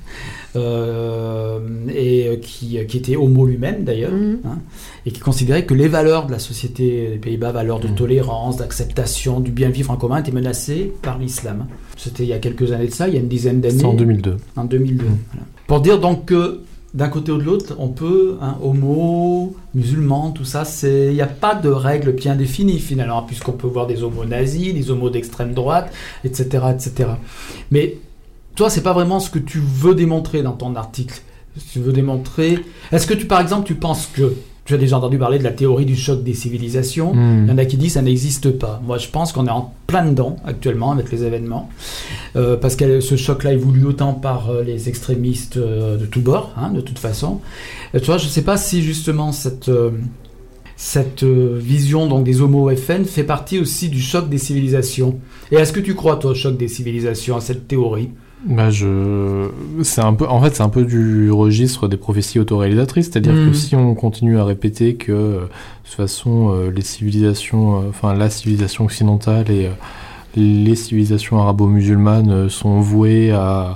Euh, et qui, qui était homo lui-même d'ailleurs, mmh. hein, et qui considérait que les valeurs de la société des Pays-Bas, valeurs de mmh. tolérance, d'acceptation, du bien vivre en commun, étaient menacées par l'islam. C'était il y a quelques années de ça, il y a une dizaine d'années. C'est en deux mille deux. En deux mille deux. Mmh. Voilà. Pour dire donc que d'un côté ou de l'autre, on peut, hein, homo, musulman, tout ça, il n'y a pas de règles bien définies finalement, puisqu'on peut voir des homos nazis, des homos d'extrême droite, et cetera, et cetera. Mais toi, c'est pas vraiment ce que tu veux démontrer dans ton article. Tu veux démontrer... Est-ce que tu, par exemple, tu penses que... Tu as déjà entendu parler de la théorie du choc des civilisations. Mmh. Il y en a qui disent que ça n'existe pas. Moi, je pense qu'on est en plein dedans, actuellement, avec les événements. Euh, parce que ce choc-là est voulu autant par euh, les extrémistes euh, de tous bords, hein, de toute façon. Et tu vois, je ne sais pas si, justement, cette... Euh, Cette euh, vision donc des homo F N fait partie aussi du choc des civilisations. Et est-ce que tu crois, toi, au choc des civilisations, à cette théorie ? Bah je, c'est un peu, en fait, c'est un peu du registre des prophéties autoréalisatrices, c'est-à-dire mmh. que si on continue à répéter que, de toute façon, euh, les civilisations, euh, enfin la civilisation occidentale et euh, les civilisations arabo-musulmanes euh, sont vouées à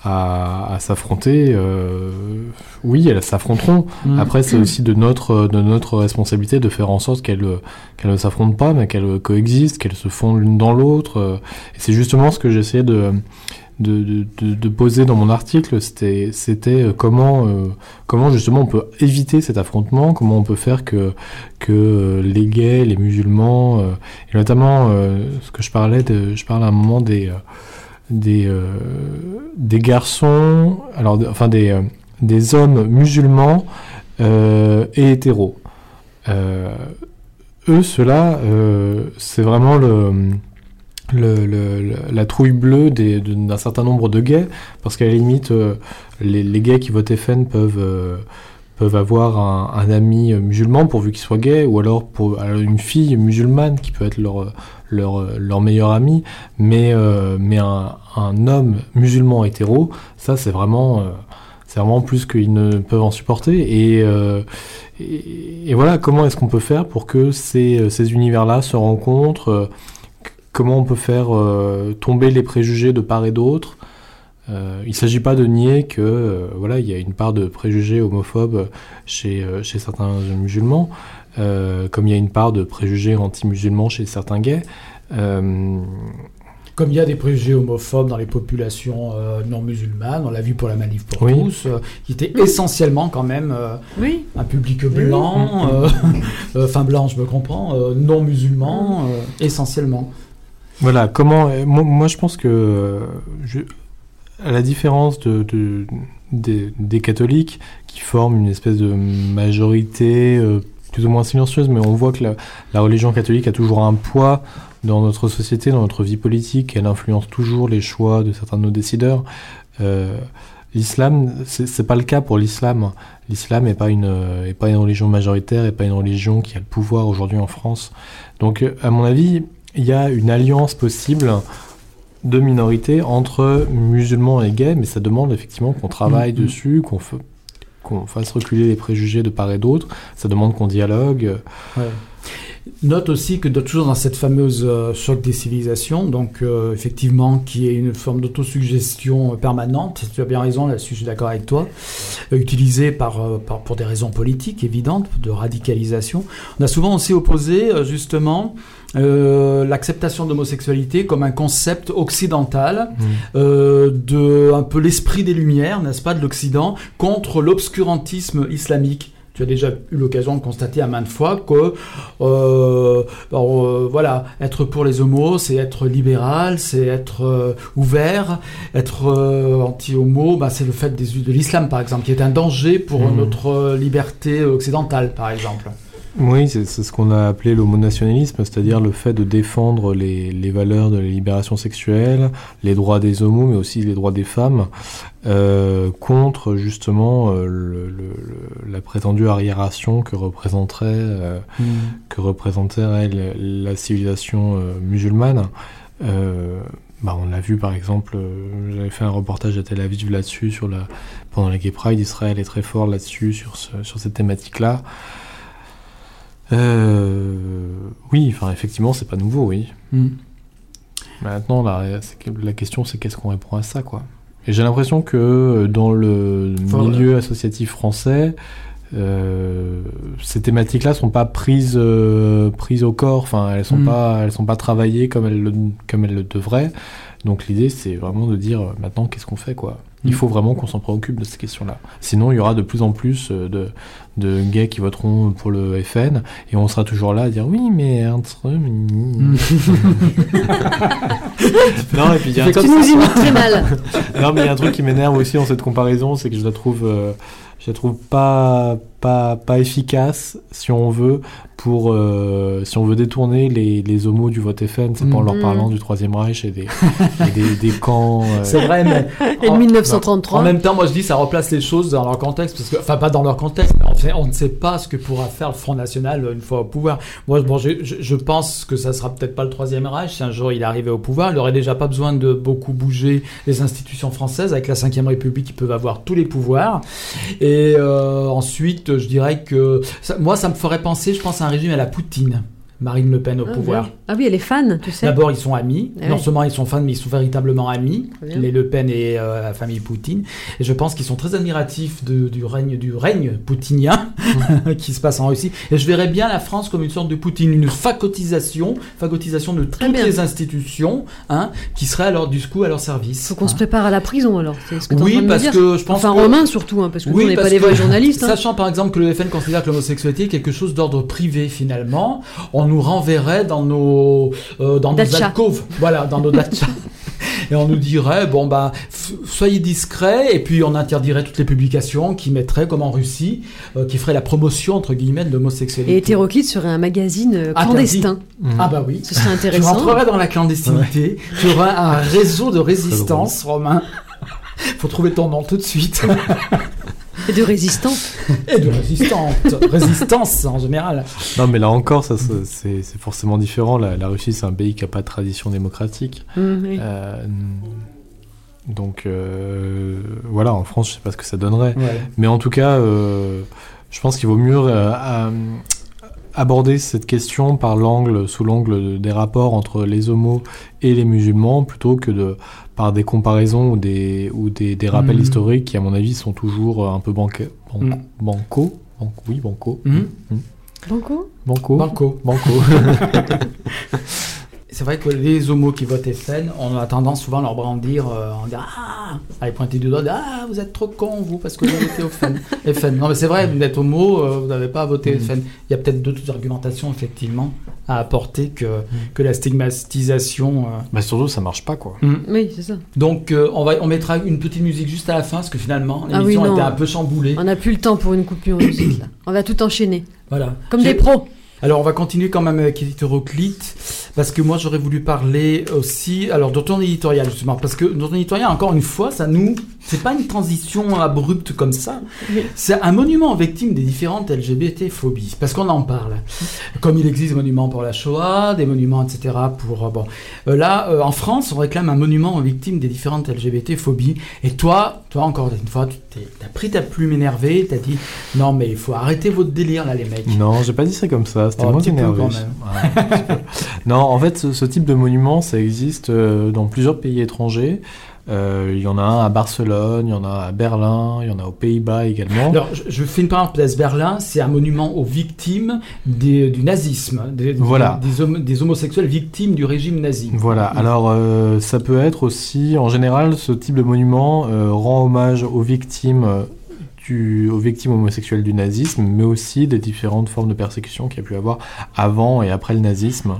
À, à s'affronter, euh, oui, elles s'affronteront. Mmh. Après, c'est aussi de notre, de notre responsabilité de faire en sorte qu'elles, qu'elles ne s'affrontent pas, mais qu'elles coexistent, qu'elles se fondent l'une dans l'autre. Et c'est justement ce que j'essayais de, de, de, de poser dans mon article, c'était, c'était comment, euh, comment justement on peut éviter cet affrontement, comment on peut faire que, que les gays, les musulmans, euh, et notamment euh, ce que je parlais, de, je parle à un moment des... Euh, des euh, des garçons, alors enfin des euh, des hommes musulmans euh, et hétéros. Euh, eux, ceux-là, euh, c'est vraiment le, le, le, le la trouille bleue des, de, d'un certain nombre de gays, parce qu'à la limite, euh, les, les gays qui votent F N peuvent euh, peuvent avoir un, un ami musulman pourvu qu'il soit gay, ou alors pour alors une fille musulmane qui peut être leur leur leur meilleur ami, mais euh, mais un, un homme musulman hétéro, ça c'est vraiment euh, c'est vraiment plus qu'ils ne peuvent en supporter. Et, euh, et et voilà, comment est-ce qu'on peut faire pour que ces ces univers-là se rencontrent, euh, comment on peut faire euh, tomber les préjugés de part et d'autre. Euh, il ne s'agit pas de nier que euh, voilà, il y a une part de préjugés homophobes chez euh, chez certains musulmans, euh, comme il y a une part de préjugés anti-musulmans chez certains gays. Euh... Comme il y a des préjugés homophobes dans les populations euh, non musulmanes, on l'a vu pour la Manif pour oui. tous, euh, qui était essentiellement quand même euh, oui. un public blanc, oui. euh, enfin blanc, je me comprends, euh, non musulman, euh, essentiellement. Voilà, comment moi, moi je pense que euh, je à la différence de, de, de, des catholiques qui forment une espèce de majorité euh, plus ou moins silencieuse, mais on voit que la, la religion catholique a toujours un poids dans notre société, dans notre vie politique, elle influence toujours les choix de certains de nos décideurs. Euh, l'islam, c'est, c'est pas le cas pour l'islam. L'islam n'est pas une, est pas une religion majoritaire, n'est pas une religion qui a le pouvoir aujourd'hui en France. Donc, à mon avis, il y a une alliance possible de minorités entre musulmans et gays, mais ça demande effectivement qu'on travaille mmh. dessus, qu'on, f- qu'on fasse reculer les préjugés de part et d'autre, ça demande qu'on dialogue. Ouais. Note aussi que toujours dans cette fameuse euh, choc des civilisations, donc euh, effectivement qui est une forme d'autosuggestion euh, permanente, tu as bien raison là-dessus, je suis d'accord avec toi, euh, utilisée par, euh, par, pour des raisons politiques évidentes, de radicalisation. On a souvent aussi opposé euh, justement euh, l'acceptation de l'homosexualité comme un concept occidental, mmh. euh, de un peu l'esprit des Lumières, n'est-ce pas, de l'Occident, contre l'obscurantisme islamique. Tu as déjà eu l'occasion de constater à maintes fois que euh, alors, euh, voilà, être pour les homos, c'est être libéral, c'est être euh, ouvert, être euh, anti-homo, bah, c'est le fait des, de l'islam par exemple, qui est un danger pour mmh. notre liberté occidentale par exemple. Oui, c'est, c'est ce qu'on a appelé l'homonationalisme, c'est-à-dire le fait de défendre les, les valeurs de la libération sexuelle, les droits des homos, mais aussi les droits des femmes, euh, contre justement euh, le, le, la prétendue arriération que représenterait, euh, mmh. que représenterait la, la civilisation euh, musulmane. Euh, bah on l'a vu par exemple, euh, j'avais fait un reportage à Tel Aviv là-dessus, sur la, pendant la Gay Pride, Israël est très fort là-dessus, sur, ce, sur cette thématique-là. Euh, oui, enfin effectivement, c'est pas nouveau, oui. Mm. Maintenant, la, c'est que, la question, c'est qu'est-ce qu'on répond à ça, quoi. Et j'ai l'impression que dans le enfin, milieu ouais. associatif français, euh, ces thématiques-là sont pas prises, euh, prises au corps. Enfin, elles sont mm. pas, elles sont pas travaillées comme elles le, comme elles le devraient. Donc l'idée, c'est vraiment de dire euh, maintenant, qu'est-ce qu'on fait, quoi. Il faut vraiment qu'on s'en préoccupe de ces questions-là. Sinon, il y aura de plus en plus de, de gays qui voteront pour le F N, et on sera toujours là à dire oui, mais entre eux. non, et puis il y a un truc. Tu nous imites très mal. Non, mais il y a un truc qui m'énerve aussi dans cette comparaison, c'est que je la trouve, euh, je la trouve pas, pas, pas efficace, si on veut, pour euh, si on veut détourner les, les homos du vote F N, c'est mmh. pas en leur parlant du Troisième Reich et des, et des, des camps. Euh... C'est vrai, mais et en, dix-neuf cent trente-trois. En même temps, moi je dis, ça replace les choses dans leur contexte, parce que, enfin pas dans leur contexte, mais en fait, on ne sait pas ce que pourra faire le Front National une fois au pouvoir. Moi, bon, je, je, je pense que ça sera peut-être pas le Troisième Reich. Si un jour il est arrivé au pouvoir, il aurait déjà pas besoin de beaucoup bouger les institutions françaises. Avec la Cinquième République, ils peuvent avoir tous les pouvoirs. Et euh, ensuite, je dirais que ça, moi, ça me ferait penser, je pense, à un régime à la Poutine. Marine Le Pen au ah, pouvoir. Bien. Ah oui, elle est fan, tu sais. D'abord, ils sont amis. Ah, non oui. seulement ils sont fans, mais ils sont véritablement amis. Les Le Pen et euh, la famille Poutine. Et je pense qu'ils sont très admiratifs de, du règne du règne poutinien mmh. qui se passe en Russie. Et je verrais bien la France comme une sorte de Poutine, une phagotisation, phagotisation de très toutes bien. les institutions, hein, qui seraient alors du coup à leur service. Faut qu'on hein. se prépare à la prison alors. C'est ce que oui, parce me dire. que je pense. Enfin, que... Romain surtout, hein, parce que oui, nous on n'est pas que, des vrais journalistes. Hein. Sachant par exemple que le F N considère que l'homosexualité est quelque chose d'ordre privé finalement, on nous renverrait dans nos euh, dans nos alcôves, voilà, dans nos dachas. Et on nous dirait bon bah f- soyez discrets, et puis on interdirait toutes les publications qui mettraient comme en Russie, euh, qui feraient la promotion entre guillemets de l'homosexualité. Et Hétéroclite serait un magazine euh, clandestin. Mmh. Ah bah oui. Ce serait intéressant. Tu rentrerais dans la clandestinité. Ouais. Tu aurais un réseau de résistance, Romain. Faut trouver ton nom tout de suite. Et de résistants. Et de résistantes. Résistance en général. Non, mais là encore, ça, ça, c'est, c'est forcément différent. La, la Russie, c'est un pays qui n'a pas de tradition démocratique. Mmh, oui. euh, donc, euh, voilà, en France, je ne sais pas ce que ça donnerait. Ouais. Mais en tout cas, euh, je pense qu'il vaut mieux euh, à, aborder cette question par l'angle, sous l'angle des rapports entre les homos et les musulmans, plutôt que de... par des comparaisons ou des, ou des, des rappels mmh. historiques qui, à mon avis, sont toujours un peu banca, ban, mmh. banco. Ban, oui, banco. Mmh. Mmh. Banco Banco. Banco. Banco. C'est vrai que les homos qui votent F N, on a tendance souvent à leur brandir, euh, en disant ah, à pointer du doigt, ah, vous êtes trop cons, vous, parce que vous avez été au F N. F N. Non, mais c'est vrai, vous êtes homo, euh, vous n'avez pas voté mmh. F N. Il y a peut-être d'autres argumentations, effectivement, à apporter que, mmh. que la stigmatisation. Euh... Bah, surtout, ça marche pas, quoi. Mmh. Oui, c'est ça. Donc, euh, on, va, on mettra une petite musique juste à la fin, parce que finalement, l'émission ah oui, était un peu chamboulée. On n'a plus le temps pour une coupure musique, là. On va tout enchaîner. Voilà. Comme J'ai- des pros. Alors on va continuer quand même avec hétéroclite, parce que moi j'aurais voulu parler aussi alors de ton éditorial justement, parce que dans ton éditorial encore une fois ça nous, c'est pas une transition abrupte comme ça, Oui. c'est un monument aux victimes des différentes L G B T-phobies, parce qu'on en parle, comme il existe des monuments pour la Shoah, des monuments et cetera pour euh, bon Euh, là euh, en France on réclame un monument aux victimes des différentes L G B T-phobies, et toi, toi encore une fois tu t'es, t'as pris ta plume énervée, t'as dit non mais il faut arrêter votre délire là les mecs. Non, j'ai pas dit ça comme ça. C'était Oh, un moi petit qui peu énervé. quand même. Ouais, un petit peu. Non, en fait, ce, ce type de monument, ça existe euh, dans plusieurs pays étrangers. Euh, Il y en a un à Barcelone, il y en a à Berlin, il y en a aux Pays-Bas également. Alors, je, je fais une parenthèse. Berlin, c'est un monument aux victimes des- du nazisme, des, Voilà. des, homo- des homosexuels victimes du régime nazi. Voilà, alors euh, ça peut être aussi, en général, ce type de monument euh, rend hommage aux victimes, euh, du, aux victimes homosexuelles du nazisme, mais aussi des différentes formes de persécution qu'il y a pu avoir avant et après le nazisme.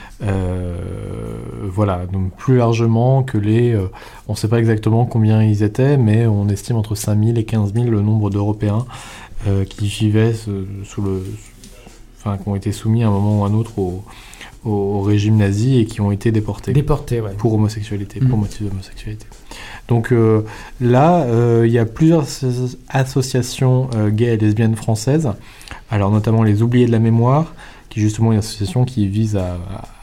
Euh, voilà, donc plus largement que les... euh, on ne sait pas exactement combien ils étaient, mais on estime entre cinq mille et quinze mille le nombre d'Européens euh, qui vivaient ce- sous le... Enfin, qui ont été soumis à un moment ou à un autre au, au, au régime nazi et qui ont été déportés Déportés, ouais. pour homosexualité, Mm. pour motif d'homosexualité. Donc euh, là, euh, il y a plusieurs as- associations euh, gays et lesbiennes françaises, alors notamment les Oubliés de la Mémoire, qui est justement une association qui vise à,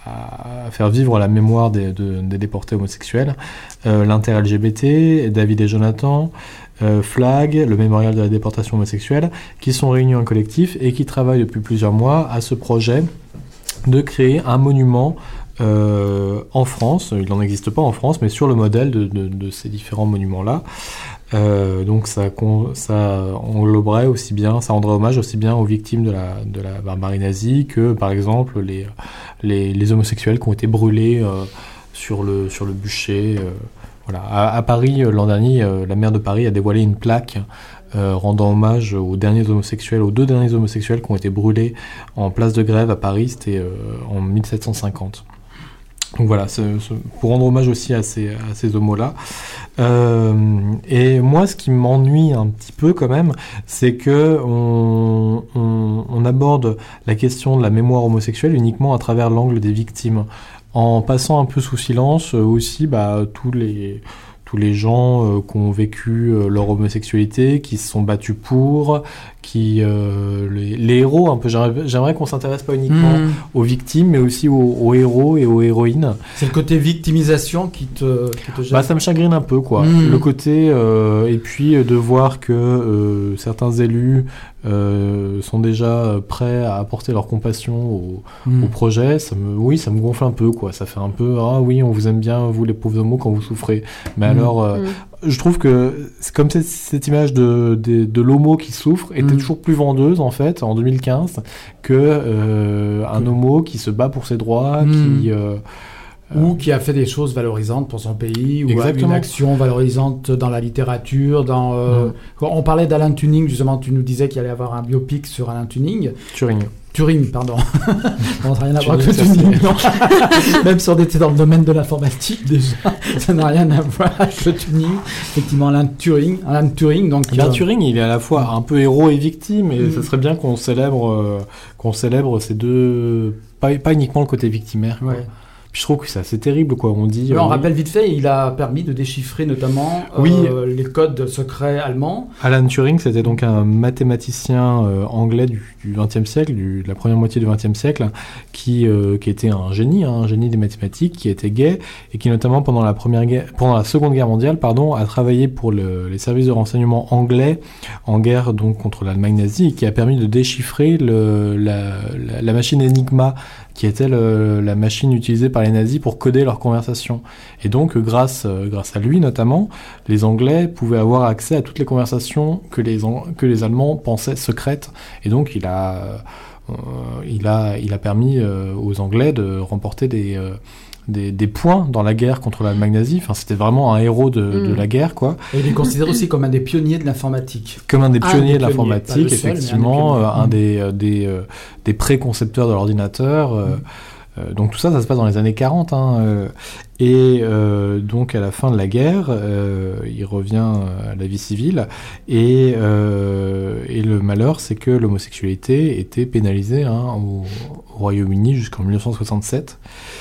à- à faire vivre la mémoire des, de- des déportés homosexuels, euh, l'Inter-L G B T, David et Jonathan, euh, Flag, le Mémorial de la déportation homosexuelle, qui sont réunis en collectif et qui travaillent depuis plusieurs mois à ce projet de créer un monument euh, en France. Il n'en existe pas en France, mais sur le modèle de, de- de ces différents monuments-là. Euh, donc ça, con- ça engloberait aussi bien, ça rendrait hommage aussi bien aux victimes de la, de la barbarie nazie que, par exemple, les, les, les homosexuels qui ont été brûlés euh, sur, le, sur le bûcher. euh, voilà. À, à Paris, euh, l'an dernier, euh, la maire de Paris a dévoilé une plaque euh, rendant hommage aux derniers homosexuels, aux deux derniers homosexuels qui ont été brûlés en place de Grève à Paris, c'était euh, en mille sept cent cinquante. Donc voilà, ce- ce- pour rendre hommage aussi à ces, à ces homos-là. Euh, et moi, ce qui m'ennuie un petit peu quand même, c'est que on, on, on aborde la question de la mémoire homosexuelle uniquement à travers l'angle des victimes, en passant un peu sous silence euh, aussi bah, tous les... tous les gens euh, qui ont vécu euh, leur homosexualité, qui se sont battus pour, qui euh, les, les héros un peu. J'aimerais, j'aimerais qu'on s'intéresse pas uniquement Mmh. aux victimes, mais aussi aux, aux héros et aux héroïnes. C'est le côté victimisation qui te, qui te gêne. Bah, ça me chagrine un peu, quoi. Mmh. Le côté euh, et puis euh, de voir que euh, certains élus euh, sont déjà euh, prêts à apporter leur compassion au, Mmh. au projet, ça me, oui, ça me gonfle un peu, quoi. Ça fait un peu, ah oui, on vous aime bien, vous les pauvres homos, quand vous souffrez. Mais Mm. alors, euh, Mm. je trouve que c'est comme cette, cette image de, de, de l'homo qui souffre était Mm. toujours plus vendeuse, en fait, en deux mille quinze, que euh, un homo qui se bat pour ses droits, Mm. qui... euh, Ou qui a fait des choses valorisantes pour son pays, ou a Exactement. une action valorisante dans la littérature. Dans, euh, Mm. quand on parlait d'Alan Turing, justement, tu nous disais qu'il allait y avoir un biopic sur Alan Turing. Turing. Turing, pardon. Bon, ça n'a rien à voir Turing, avec le ça, Turing, non. Même si on était dans le domaine de l'informatique, déjà, ça n'a rien à voir avec le Turing. Effectivement, Alan Turing. Alan Turing, donc... Eh bien, euh, Turing, il est à la fois un peu héros et victime, et Mm. ce serait bien qu'on célèbre, euh, qu'on célèbre ces deux... Pas, pas uniquement le côté victimaire, quoi. ouais. Puis je trouve que c'est assez terrible, quoi. On dit... Ouais, euh, on oui. rappelle vite fait, il a permis de déchiffrer notamment euh, Oui. les codes secrets allemands. Alan Turing, c'était donc un mathématicien euh, anglais du vingtième siècle, du, de la première moitié du vingtième siècle, qui, euh, qui était un génie, hein, un génie des mathématiques, qui était gay, et qui notamment pendant la, première guerre, pendant la Seconde Guerre mondiale pardon, a travaillé pour le, les services de renseignement anglais en guerre donc, contre l'Allemagne nazie, et qui a permis de déchiffrer le, la, la, la machine Enigma, qui était le, la machine utilisée par les nazis pour coder leurs conversations. Et donc, grâce, euh, grâce à lui notamment, les Anglais pouvaient avoir accès à toutes les conversations que les, An- que les Allemands pensaient secrètes. Et donc, il a, euh, il a, il a permis euh, aux Anglais de remporter des, euh, des, des points dans la guerre contre l'Allemagne nazie. Enfin, c'était vraiment un héros de, Mm. de la guerre, quoi. Et il est considéré aussi comme un des pionniers de l'informatique. Comme un des Un pionniers des de pionniers, pas l'informatique, le seul, mais un des effectivement, pionniers. euh, un Mm. des, euh, des, euh, des préconcepteurs de l'ordinateur. euh, Mm. Euh, donc tout ça, ça se passe dans les années quarante. Hein, euh, et euh, donc à la fin de la guerre, euh, il revient à la vie civile. Et, euh, et le malheur, c'est que l'homosexualité était pénalisée hein, au, au Royaume-Uni jusqu'en dix-neuf cent soixante-sept.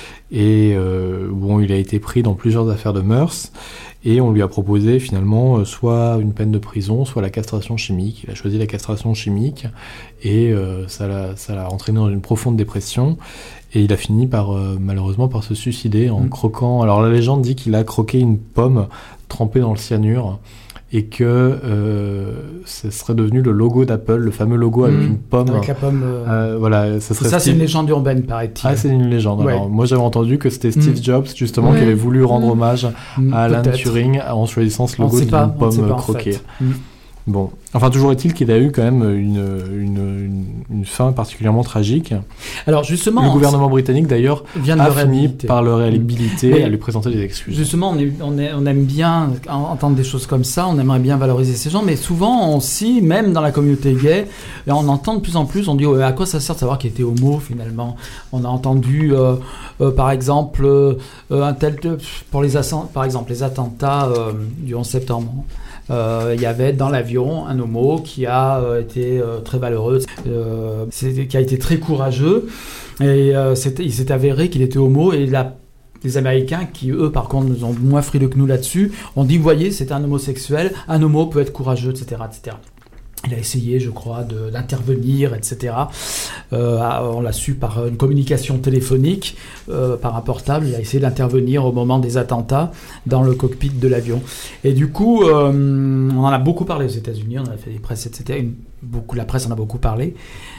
Et euh, bon, il a été pris dans plusieurs affaires de mœurs. Et on lui a proposé finalement soit une peine de prison, soit la castration chimique. Il a choisi la castration chimique et euh, ça, l'a, ça l'a entraîné dans une profonde dépression. Et il a fini par, euh, malheureusement, par se suicider en mmh. croquant... Alors la légende dit qu'il a croqué une pomme trempée dans le cyanure et que euh, ce serait devenu le logo d'Apple, le fameux logo avec mmh. une pomme. Avec la pomme... Euh... Euh, voilà, ça serait ça, Steve... c'est une légende urbaine, paraît-il. Ah, c'est une légende. Ouais. Alors, moi, j'avais entendu que c'était Steve mmh. Jobs, justement, ouais. qui avait voulu rendre mmh. hommage mmh, à Alan peut-être. Turing en choisissant ce logo d'une pas, pomme pas, croquée. En fait. mmh. Bon, enfin toujours est-il qu'il a eu quand même une, une, une, une fin particulièrement tragique. Alors justement, le gouvernement britannique d'ailleurs vient de a le fini réhabiliter. par le réhabiliter Mais et à lui présenter des excuses. Justement, on, est, on, est, on aime bien entendre des choses comme ça, on aimerait bien valoriser ces gens, mais souvent aussi, même dans la communauté gay, on entend de plus en plus, on dit oh, à quoi ça sert de savoir qu'il était homo finalement. On a entendu euh, euh, par exemple euh, un tel pour les par exemple les attentats euh, du onze septembre. Euh, il y avait dans l'avion un homo qui a euh, été euh, très valeureux, euh, qui a été très courageux, et euh, c'était, il s'est avéré qu'il était homo, et la, les Américains, qui eux par contre nous ont moins frileux que nous là-dessus, ont dit, vous voyez, c'est un homosexuel, un homo peut être courageux, et cetera, et cetera. Il a essayé, je crois, de, d'intervenir, et cetera. Euh, on l'a su par une communication téléphonique, euh, par un portable. Il a essayé d'intervenir au moment des attentats dans le cockpit de l'avion. Et du coup, euh, on en a beaucoup parlé aux États-Unis, on a fait des presses, et cetera. Une, beaucoup, la presse en a beaucoup parlé.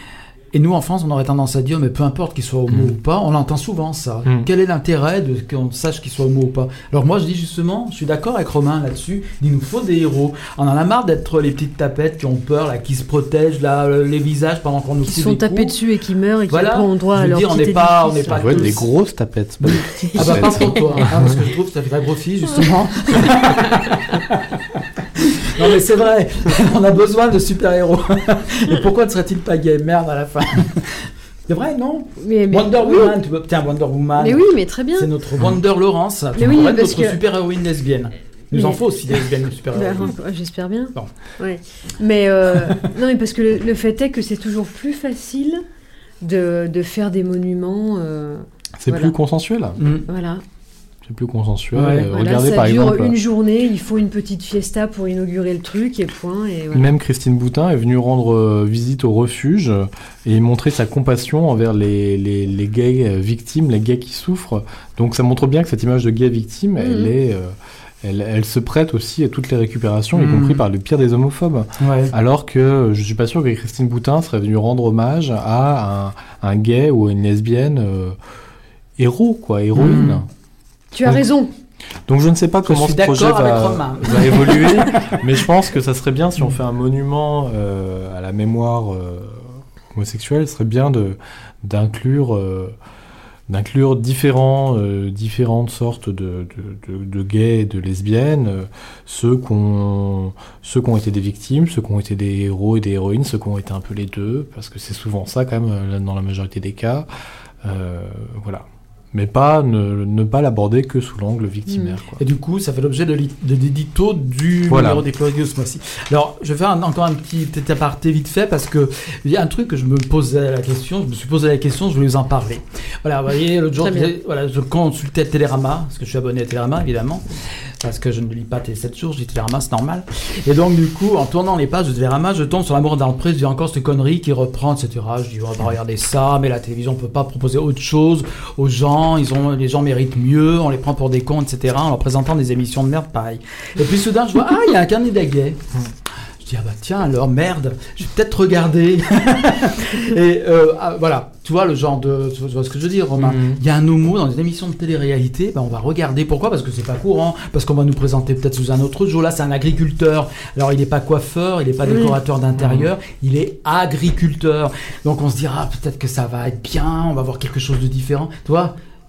Et nous, en France, on aurait tendance à dire, mais peu importe qu'il soit homo mmh. ou pas, on entend souvent ça. Mmh. Quel est l'intérêt de qu'on sache qu'il soit homo ou pas ? Alors moi, je dis justement, je suis d'accord avec Romain là-dessus, il nous faut des héros. On en a marre d'être les petites tapettes qui ont peur, là, qui se protègent là, les visages pendant qu'on nous fout des coups. Qui sont tapés dessus et qui meurent et qui voilà. après ont droit à leur dire, on n'est pas, on n'est pas ça doit être des grosses tapettes. Pas des petites ah bah pas pour toi, hein, parce que je trouve que ça fait la grosse fille, justement. Non mais c'est vrai, on a besoin de super-héros. Et pourquoi ne serait-il pas gay ? Merde à la fin. C'est vrai, non ? mais, mais, Wonder oui. Woman, tu peux... Tiens, Wonder Woman. Mais oui, mais très bien. C'est notre Wonder Laurence. Tu oui, pourrais être notre que... super-héroïne lesbienne. Il nous mais... en faut aussi des lesbiennes super-héroïnes. Ben, j'espère bien. Bon. Ouais. Mais euh, non, mais parce que le, le fait est que c'est toujours plus facile de, de faire des monuments. Euh, c'est voilà. plus consensuel. Mmh. Voilà. C'est plus consensuel. Ouais. Voilà, Regardez ça par dure exemple. Une journée, il faut une petite fiesta pour inaugurer le truc et point. Et voilà. Même Christine Boutin est venue rendre euh, visite au refuge et montrer sa compassion envers les, les, les gays victimes, les gays qui souffrent. Donc ça montre bien que cette image de gay victime, mmh. elle est. Euh, Elle, elle se prête aussi à toutes les récupérations, mmh. y compris par le pire des homophobes. Ouais. Alors que je suis pas sûr que Christine Boutin serait venue rendre hommage à un, un gay ou à une lesbienne euh, héros, quoi, héroïne. Mmh. Tu as donc, raison. Donc je ne sais pas comment ce projet va, va évoluer, mais je pense que ça serait bien si on fait un monument euh, à la mémoire euh, homosexuelle, ce serait bien de, d'inclure... Euh, d'inclure différents, euh, différentes sortes de, de, de, de gays et de lesbiennes, euh, ceux qui ont, ceux qui ont été des victimes, ceux qui ont été des héros et des héroïnes, ceux qui ont été un peu les deux, parce que c'est souvent ça quand même dans la majorité des cas. Euh, voilà. Mais pas ne, ne pas l'aborder que sous l'angle victimaire. Quoi. Et du coup, ça fait l'objet de, li- de l'édito du voilà. numéro déployé ce mois-ci. Alors, je vais faire un, encore un petit, petit aparté vite fait, parce qu'il y a un truc que je me posais la question, je me suis posé la question, je voulais vous en parler. Voilà, vous voyez, l'autre jour, je, voilà, je consultais Télérama, parce que je suis abonné à Télérama, évidemment, parce que je ne lis pas T sept jours, je dis Télérama, c'est normal. Et donc, du coup, en tournant les pages de Télérama, je tombe sur l'amour dans le prix, je dis encore cette connerie qui reprend, et cetera. Je dis, on va regarder ça, mais la télévision ne peut pas proposer autre chose aux gens. Ils ont, les gens méritent mieux, on les prend pour des cons, et cetera, en leur présentant des émissions de merde pareil. Et puis soudain, je vois, ah, il y a un candidat gay. Je dis, ah bah tiens, alors merde, je vais peut-être regarder. Et euh, ah, voilà, tu vois le genre de. Tu vois ce que je veux dire, Romain. Mm-hmm. Il y a un homo dans des émissions de télé-réalité, bah, on va regarder. Pourquoi ? Parce que c'est pas courant, parce qu'on va nous présenter peut-être sous un autre jour. Là, c'est un agriculteur. Alors, il n'est pas coiffeur, il n'est pas mm-hmm. décorateur d'intérieur, mm-hmm. il est agriculteur. Donc, on se dira, ah, peut-être que ça va être bien, on va voir quelque chose de différent. Tu vois ?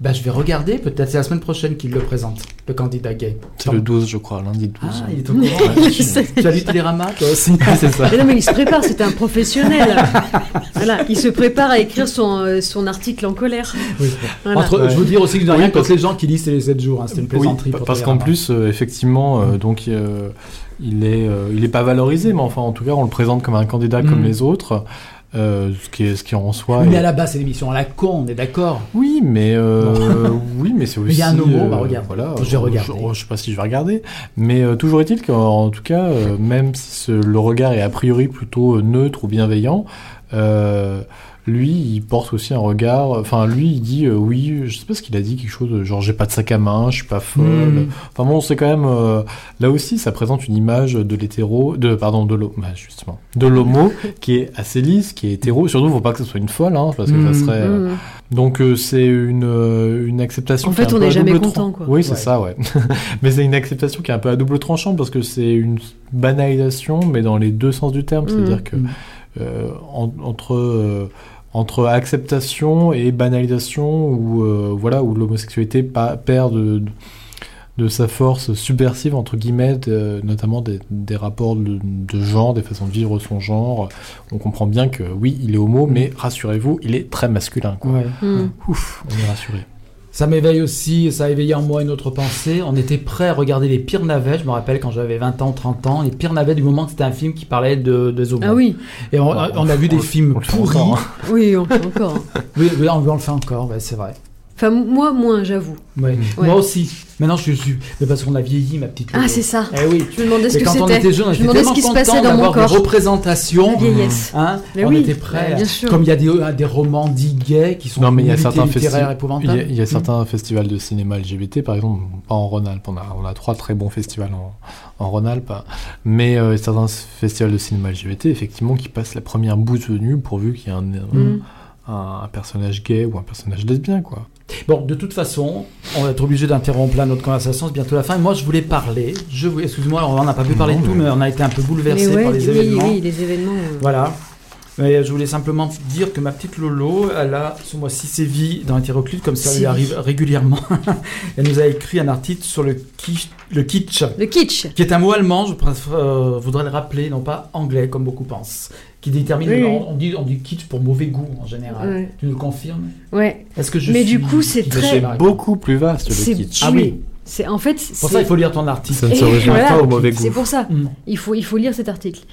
Bah, je vais regarder, peut-être c'est la semaine prochaine qu'il le présente, le candidat gay. C'est Tant... le douze, je crois, lundi douze. Ah, il est au courant. Tu as lu Télérama, toi aussi? C'est ça. Mais non, mais il se prépare, c'est un professionnel. Voilà, il se prépare à écrire son, euh, son article en colère. Oui. Voilà. Entre, ouais. Je veux dire aussi que je n'ai rien contre les gens qui lisent les sept jours, hein, c'était une plaisanterie. Oui, parce qu'en plus, euh, effectivement, euh, donc, euh, il est, euh, il est pas valorisé, mais enfin, en tout cas, on le présente comme un candidat mmh. comme les autres. Euh, ce qui est ce qui en soi. Oui, mais est... à la base c'est l'émission à la con, on est d'accord. Oui, mais euh, oui, mais c'est aussi. Il y a un homo, euh, bah regarde. Voilà, je vais regarder. Je, je sais pas si je vais regarder, mais euh, toujours est-il qu'en tout cas, euh, même si ce, le regard est a priori plutôt neutre ou bienveillant, euh, lui, il porte aussi un regard. Enfin, lui, il dit euh, oui. Je sais pas ce qu'il a dit, quelque chose genre j'ai pas de sac à main, je suis pas folle. Mmh. Enfin bon, c'est quand même euh, là aussi, ça présente une image de l'hétéro, de pardon, de l'homo, bah, justement, de l'homo qui est assez lisse, qui est hétéro. Surtout, faut pas que ce soit une folle, hein, parce que mmh. ça serait. Euh... Mmh. Donc euh, c'est une euh, une acceptation. En fait, qui est on n'est jamais content, tran- quoi. Oui, c'est ouais. ça, ouais. Mais c'est une acceptation qui est un peu à double tranchant parce que c'est une banalisation, mais dans les deux sens du terme, c'est-à-dire mmh. que euh, en, entre euh, entre acceptation et banalisation où euh, voilà où l'homosexualité pa- perd de, de de sa force subversive entre guillemets, de, notamment des, des rapports de, de genre, des façons de vivre son genre. On comprend bien que oui, il est homo, mais rassurez-vous, il est très masculin, quoi. Ouais. Mmh. Ouf, on est rassuré. Ça m'éveille aussi, ça a éveillé en moi une autre pensée. On était prêts à regarder les pires navets. Je me rappelle quand j'avais vingt ans, trente ans, les pires navets du moment que c'était un film qui parlait de, de homos. Ah oui. Et on, on a vu des films pourris. Encore, hein. Oui, on le fait encore. Oui, oui, on, on le fait encore, ouais, c'est vrai. Enfin, moi, moins, j'avoue. Ouais. Ouais. Moi aussi. Maintenant, je suis. Mais parce qu'on a vieilli, ma petite. Ah, c'est ça. Eh oui. Je me demandais ce et que quand c'était. On était jeune, on je était me demandais ce qui se passait dans mon corps. Des représentations. La vieillesse. Hein, mais on oui, était prêts. bien sûr. Comme il y a des, des romans dits gays qui sont non, mais il y a certains littéraires festi- épouvantables. Il y a, il y a certains mmh. festivals de cinéma L G B T, par exemple, pas en Rhône-Alpes. On a, on a trois très bons festivals en, en Rhône-Alpes. Mais euh, certains festivals de cinéma L G B T, effectivement, qui passent la première bouse venue pourvu qu'il y ait un, mmh. un, un personnage gay ou un personnage lesbien, quoi. Bon, de toute façon, on va être obligé d'interrompre là notre conversation, c'est bientôt la fin. Et moi, je voulais parler, je voulais, excuse-moi, on n'a pas pu parler non, de tout, mais... mais on a été un peu bouleversés ouais, par les oui, événements. Oui, les événements. Euh... Voilà. Mais je voulais simplement dire que ma petite Lolo, elle a ce mois-ci sévi dans Hétéroclite, comme ça lui arrive régulièrement. Elle nous a écrit un article sur le kitsch, le kitsch. Le kitsch. Qui est un mot allemand, je préfère, euh, voudrais le rappeler, non pas anglais, comme beaucoup pensent. Qui détermine, oui, on, on, dit, on dit kitsch pour mauvais goût en général. Ouais. Tu nous le confirmes? Ouais. Est-ce que je Mais suis du coup, c'est très. C'est beaucoup plus vaste le c'est... kitsch. Ah oui. C'est, en fait, pour ça, il faut lire ton article. Ça ne se résume voilà, pas au mauvais goût. C'est pour ça. Mm. Il, faut, il faut lire cet article.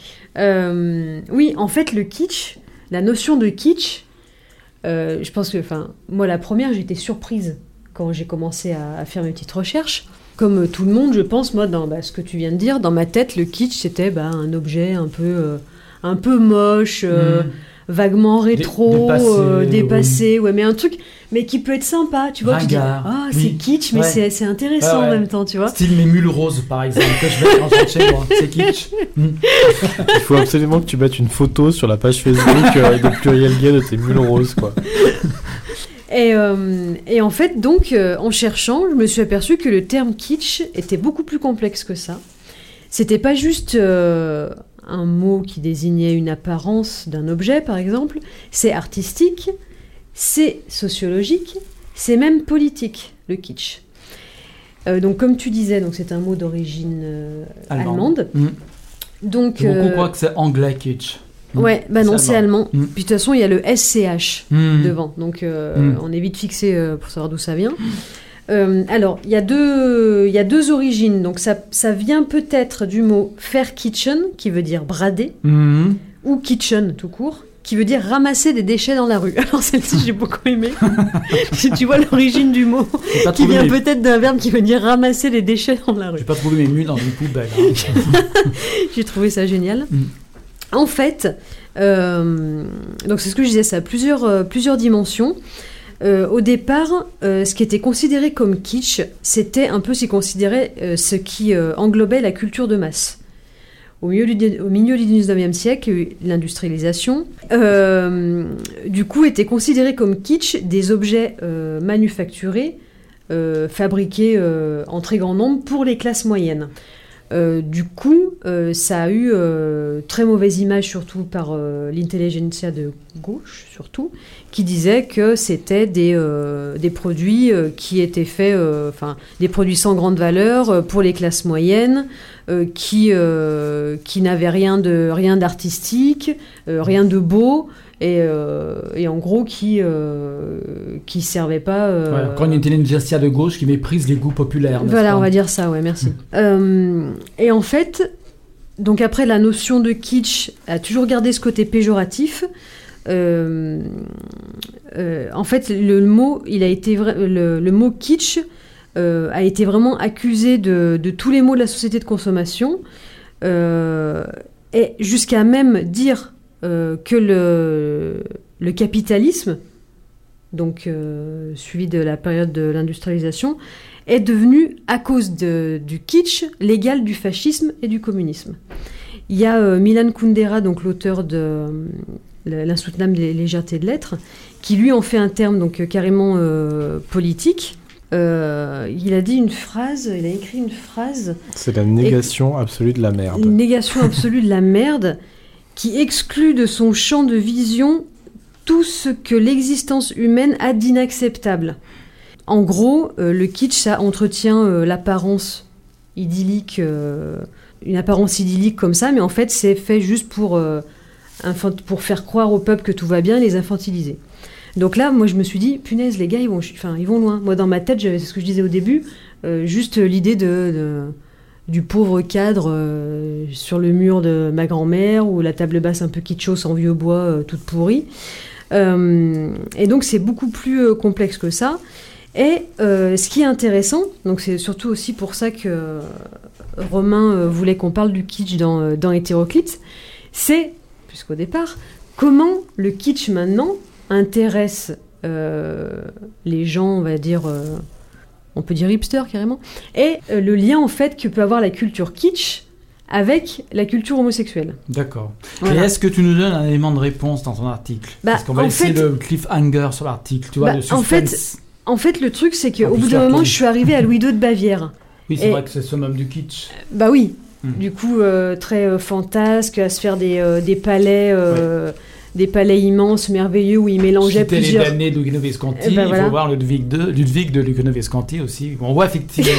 Euh, oui, en fait, le kitsch, la notion de kitsch, euh, je pense que, enfin, moi, la première, j'étais surprise quand j'ai commencé à, à faire mes petites recherches. Comme tout le monde, je pense, moi, dans bah, ce que tu viens de dire, dans ma tête, le kitsch, c'était bah, un objet un peu, euh, un peu moche, euh, mm. vaguement rétro, Dé- dépassé, euh, dépassé oui. ouais, mais un truc, mais qui peut être sympa, tu vois. Tu dis, ah, oui. c'est kitsch, mais ouais. c'est, c'est intéressant ouais, ouais. en même temps, tu vois. Style mes mules roses, par exemple, que je vais ranger chez moi, c'est kitsch. Mm. Il faut absolument que tu mettes une photo sur la page Facebook euh, de Pluriel Gay de tes mules roses, quoi. Et, euh, et en fait, donc, euh, en cherchant, je me suis aperçue que le terme kitsch était beaucoup plus complexe que ça. C'était pas juste euh, un mot qui désignait une apparence d'un objet, par exemple. C'est artistique, c'est sociologique, c'est même politique, le kitsch. Euh, donc, comme tu disais, donc, c'est un mot d'origine euh, allemande. allemande. Mmh. Donc, beaucoup euh, croient que c'est anglais, kitsch. Mmh. Ouais, bah non, c'est allemand. Mmh. Puis de toute façon, il y a le S C H mmh. devant. Donc, euh, mmh. on est vite fixé euh, pour savoir d'où ça vient. Euh, alors, il y a deux, il y a deux origines. Donc, ça, ça vient peut-être du mot verkitschen, qui veut dire brader, mmh. ou kitchen, tout court, qui veut dire ramasser des déchets dans la rue. Alors, celle-ci, j'ai beaucoup aimé. Si tu vois l'origine du mot, qui vient mes... peut-être d'un verbe qui veut dire ramasser des déchets dans la rue. J'ai pas trouvé mes mules dans une poubelle. Hein. J'ai trouvé ça génial. Mmh. En fait, euh, donc c'est ce que je disais, ça a plusieurs, euh, plusieurs dimensions. Euh, au départ, euh, ce qui était considéré comme kitsch, c'était un peu ce qui considérait euh, ce qui euh, englobait la culture de masse. Au milieu du, au milieu du dix-neuvième siècle, l'industrialisation, euh, du coup, était considéré comme kitsch des objets euh, manufacturés, euh, fabriqués euh, en très grand nombre pour les classes moyennes. Euh, du coup, euh, ça a eu euh, très mauvaise image, surtout par euh, l'intelligentsia de gauche, surtout, qui disait que c'était des, euh, des produits euh, qui étaient faits, enfin, euh, des produits sans grande valeur euh, pour les classes moyennes, euh, qui, euh, qui n'avaient rien, de, rien d'artistique, euh, rien de beau, et, euh, et en gros qui euh, qui servait pas euh... ouais, encore une intelligentsia de gauche qui méprise les goûts populaires. Voilà, on va dire ça, ouais, merci. Mmh. Euh, et en fait, donc après la notion de kitsch a toujours gardé ce côté péjoratif. Euh, euh, en fait, le, le mot, il a été vra- le, le mot kitsch euh, a été vraiment accusé de, de tous les maux de la société de consommation, euh, et jusqu'à même dire Euh, que le, le capitalisme, donc euh, suivi de la période de l'industrialisation, est devenu, à cause de, du kitsch, l'égal du fascisme et du communisme. Il y a euh, Milan Kundera, donc l'auteur de euh, L'insoutenable légèreté de l'être, qui lui en fait un terme donc, carrément euh, politique. Euh, il a dit une phrase, il a écrit une phrase... C'est la négation et, absolue de la merde. Une négation absolue de la merde, qui exclut de son champ de vision tout ce que l'existence humaine a d'inacceptable. En gros, euh, le kitsch, ça entretient euh, l'apparence idyllique, euh, une apparence idyllique comme ça, mais en fait, c'est fait juste pour, euh, infant- pour faire croire au peuple que tout va bien et les infantiliser. Donc là, moi, je me suis dit, punaise, les gars, ils vont, enfin, ils vont loin. Moi, dans ma tête, j'avais ce que je disais au début, euh, juste l'idée de... de du pauvre cadre euh, sur le mur de ma grand-mère, ou la table basse un peu kitschos en vieux bois, euh, toute pourrie. Euh, et donc, c'est beaucoup plus euh, complexe que ça. Et euh, ce qui est intéressant, donc c'est surtout aussi pour ça que euh, Romain euh, voulait qu'on parle du kitsch dans, euh, dans Hétéroclite, c'est, puisqu'au départ, comment le kitsch maintenant intéresse euh, les gens, on va dire... Euh, on peut dire hipster carrément, et euh, le lien en fait que peut avoir la culture kitsch avec la culture homosexuelle. D'accord. Voilà. Et est-ce que tu nous donnes un élément de réponse dans ton article ? bah, Parce qu'on va laisser fait, le cliffhanger sur l'article, tu vois, bah, le suspense. En fait, en fait, le truc, c'est qu'au bout d'un moment, je suis arrivée à Louis deux de Bavière. Oui, c'est et... vrai que c'est ce même du kitsch. Bah oui. Hum. Du coup, euh, très euh, fantasque, à se faire des, euh, des palais... Euh, ouais. Des palais immenses, merveilleux, où il mélangeait C'était plusieurs... les damnés de Luchino Visconti, eh ben, il voilà. faut voir Ludwig de, Ludwig de Luchino Visconti aussi. On voit effectivement...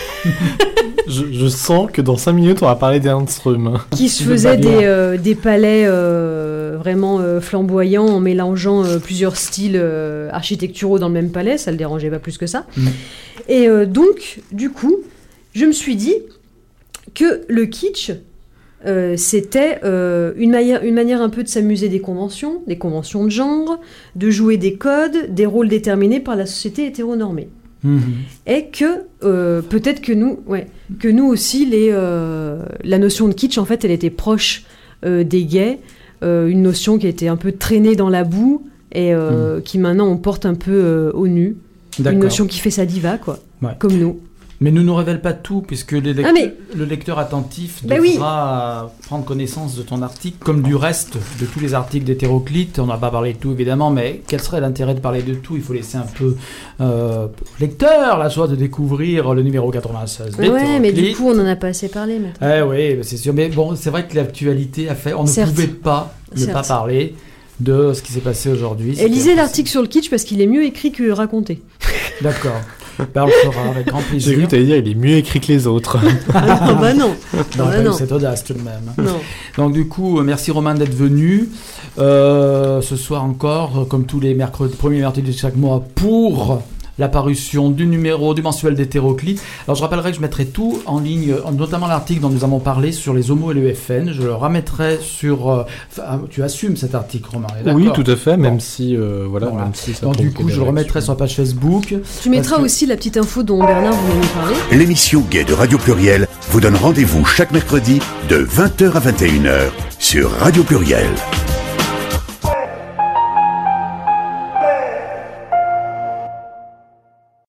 je, je sens que dans cinq minutes, on va parler d'Ernst Röhm. Qui se faisait des, euh, des palais euh, vraiment euh, flamboyants, en mélangeant euh, plusieurs styles euh, architecturaux dans le même palais, ça le dérangeait pas plus que ça. Mm. Et euh, donc, du coup, je me suis dit que le kitsch... Euh, c'était euh, une, manière, une manière un peu de s'amuser des conventions, des conventions de genre, de jouer des codes, des rôles déterminés par la société hétéronormée. Mmh. Et que euh, peut-être que nous, ouais, que nous aussi, les, euh, la notion de kitsch, en fait, elle était proche euh, des gays, euh, une notion qui était un peu traînée dans la boue et euh, mmh. qui maintenant on porte un peu euh, au nu. D'accord. Une notion qui fait sa diva, quoi, ouais. Comme nous. Mais ne nous révèle pas tout, puisque les lecteurs, ah mais... le lecteur attentif bah devra oui. prendre connaissance de ton article, comme du reste de tous les articles d'Hétéroclite. On n'a pas parlé de tout, évidemment, mais quel serait l'intérêt de parler de tout ? Il faut laisser un peu euh, lecteur la joie de découvrir le numéro quatre-vingt-seize d'Hétéroclite. Ouais, mais du coup, on n'en a pas assez parlé maintenant. Eh oui, c'est sûr. Mais bon, c'est vrai que l'actualité a fait... On ne Certes. pouvait pas ne Certes. pas parler de ce qui s'est passé aujourd'hui. Et lisez l'article sur le kitsch, parce qu'il est mieux écrit que raconté. D'accord. Ben, on le fera avec grand plaisir. J'ai vu, t'allais dire, il est mieux écrit que les autres. Ah non, bah non. Non, bah non. C'est audace tout de même. Non. Donc du coup, merci Romain d'être venu. Euh, ce soir encore, comme tous les mercredis, premiers mercredis de chaque mois, pour la parution du numéro du mensuel d'Hétéroclite. Alors je rappellerai que je mettrai tout en ligne, notamment l'article dont nous avons parlé sur les homos et le F N. Je le remettrai sur... Euh, tu assumes cet article, Romain, oui, tout à fait, bon. même si... Euh, voilà, voilà. Même si ça Donc du coup, je le remettrai sur la page Facebook. Tu mettras que... aussi la petite info dont Bernard voulait nous parler. L'émission Gay de Radio Pluriel vous donne rendez-vous chaque mercredi de vingt heures à vingt et une heures sur Radio Pluriel.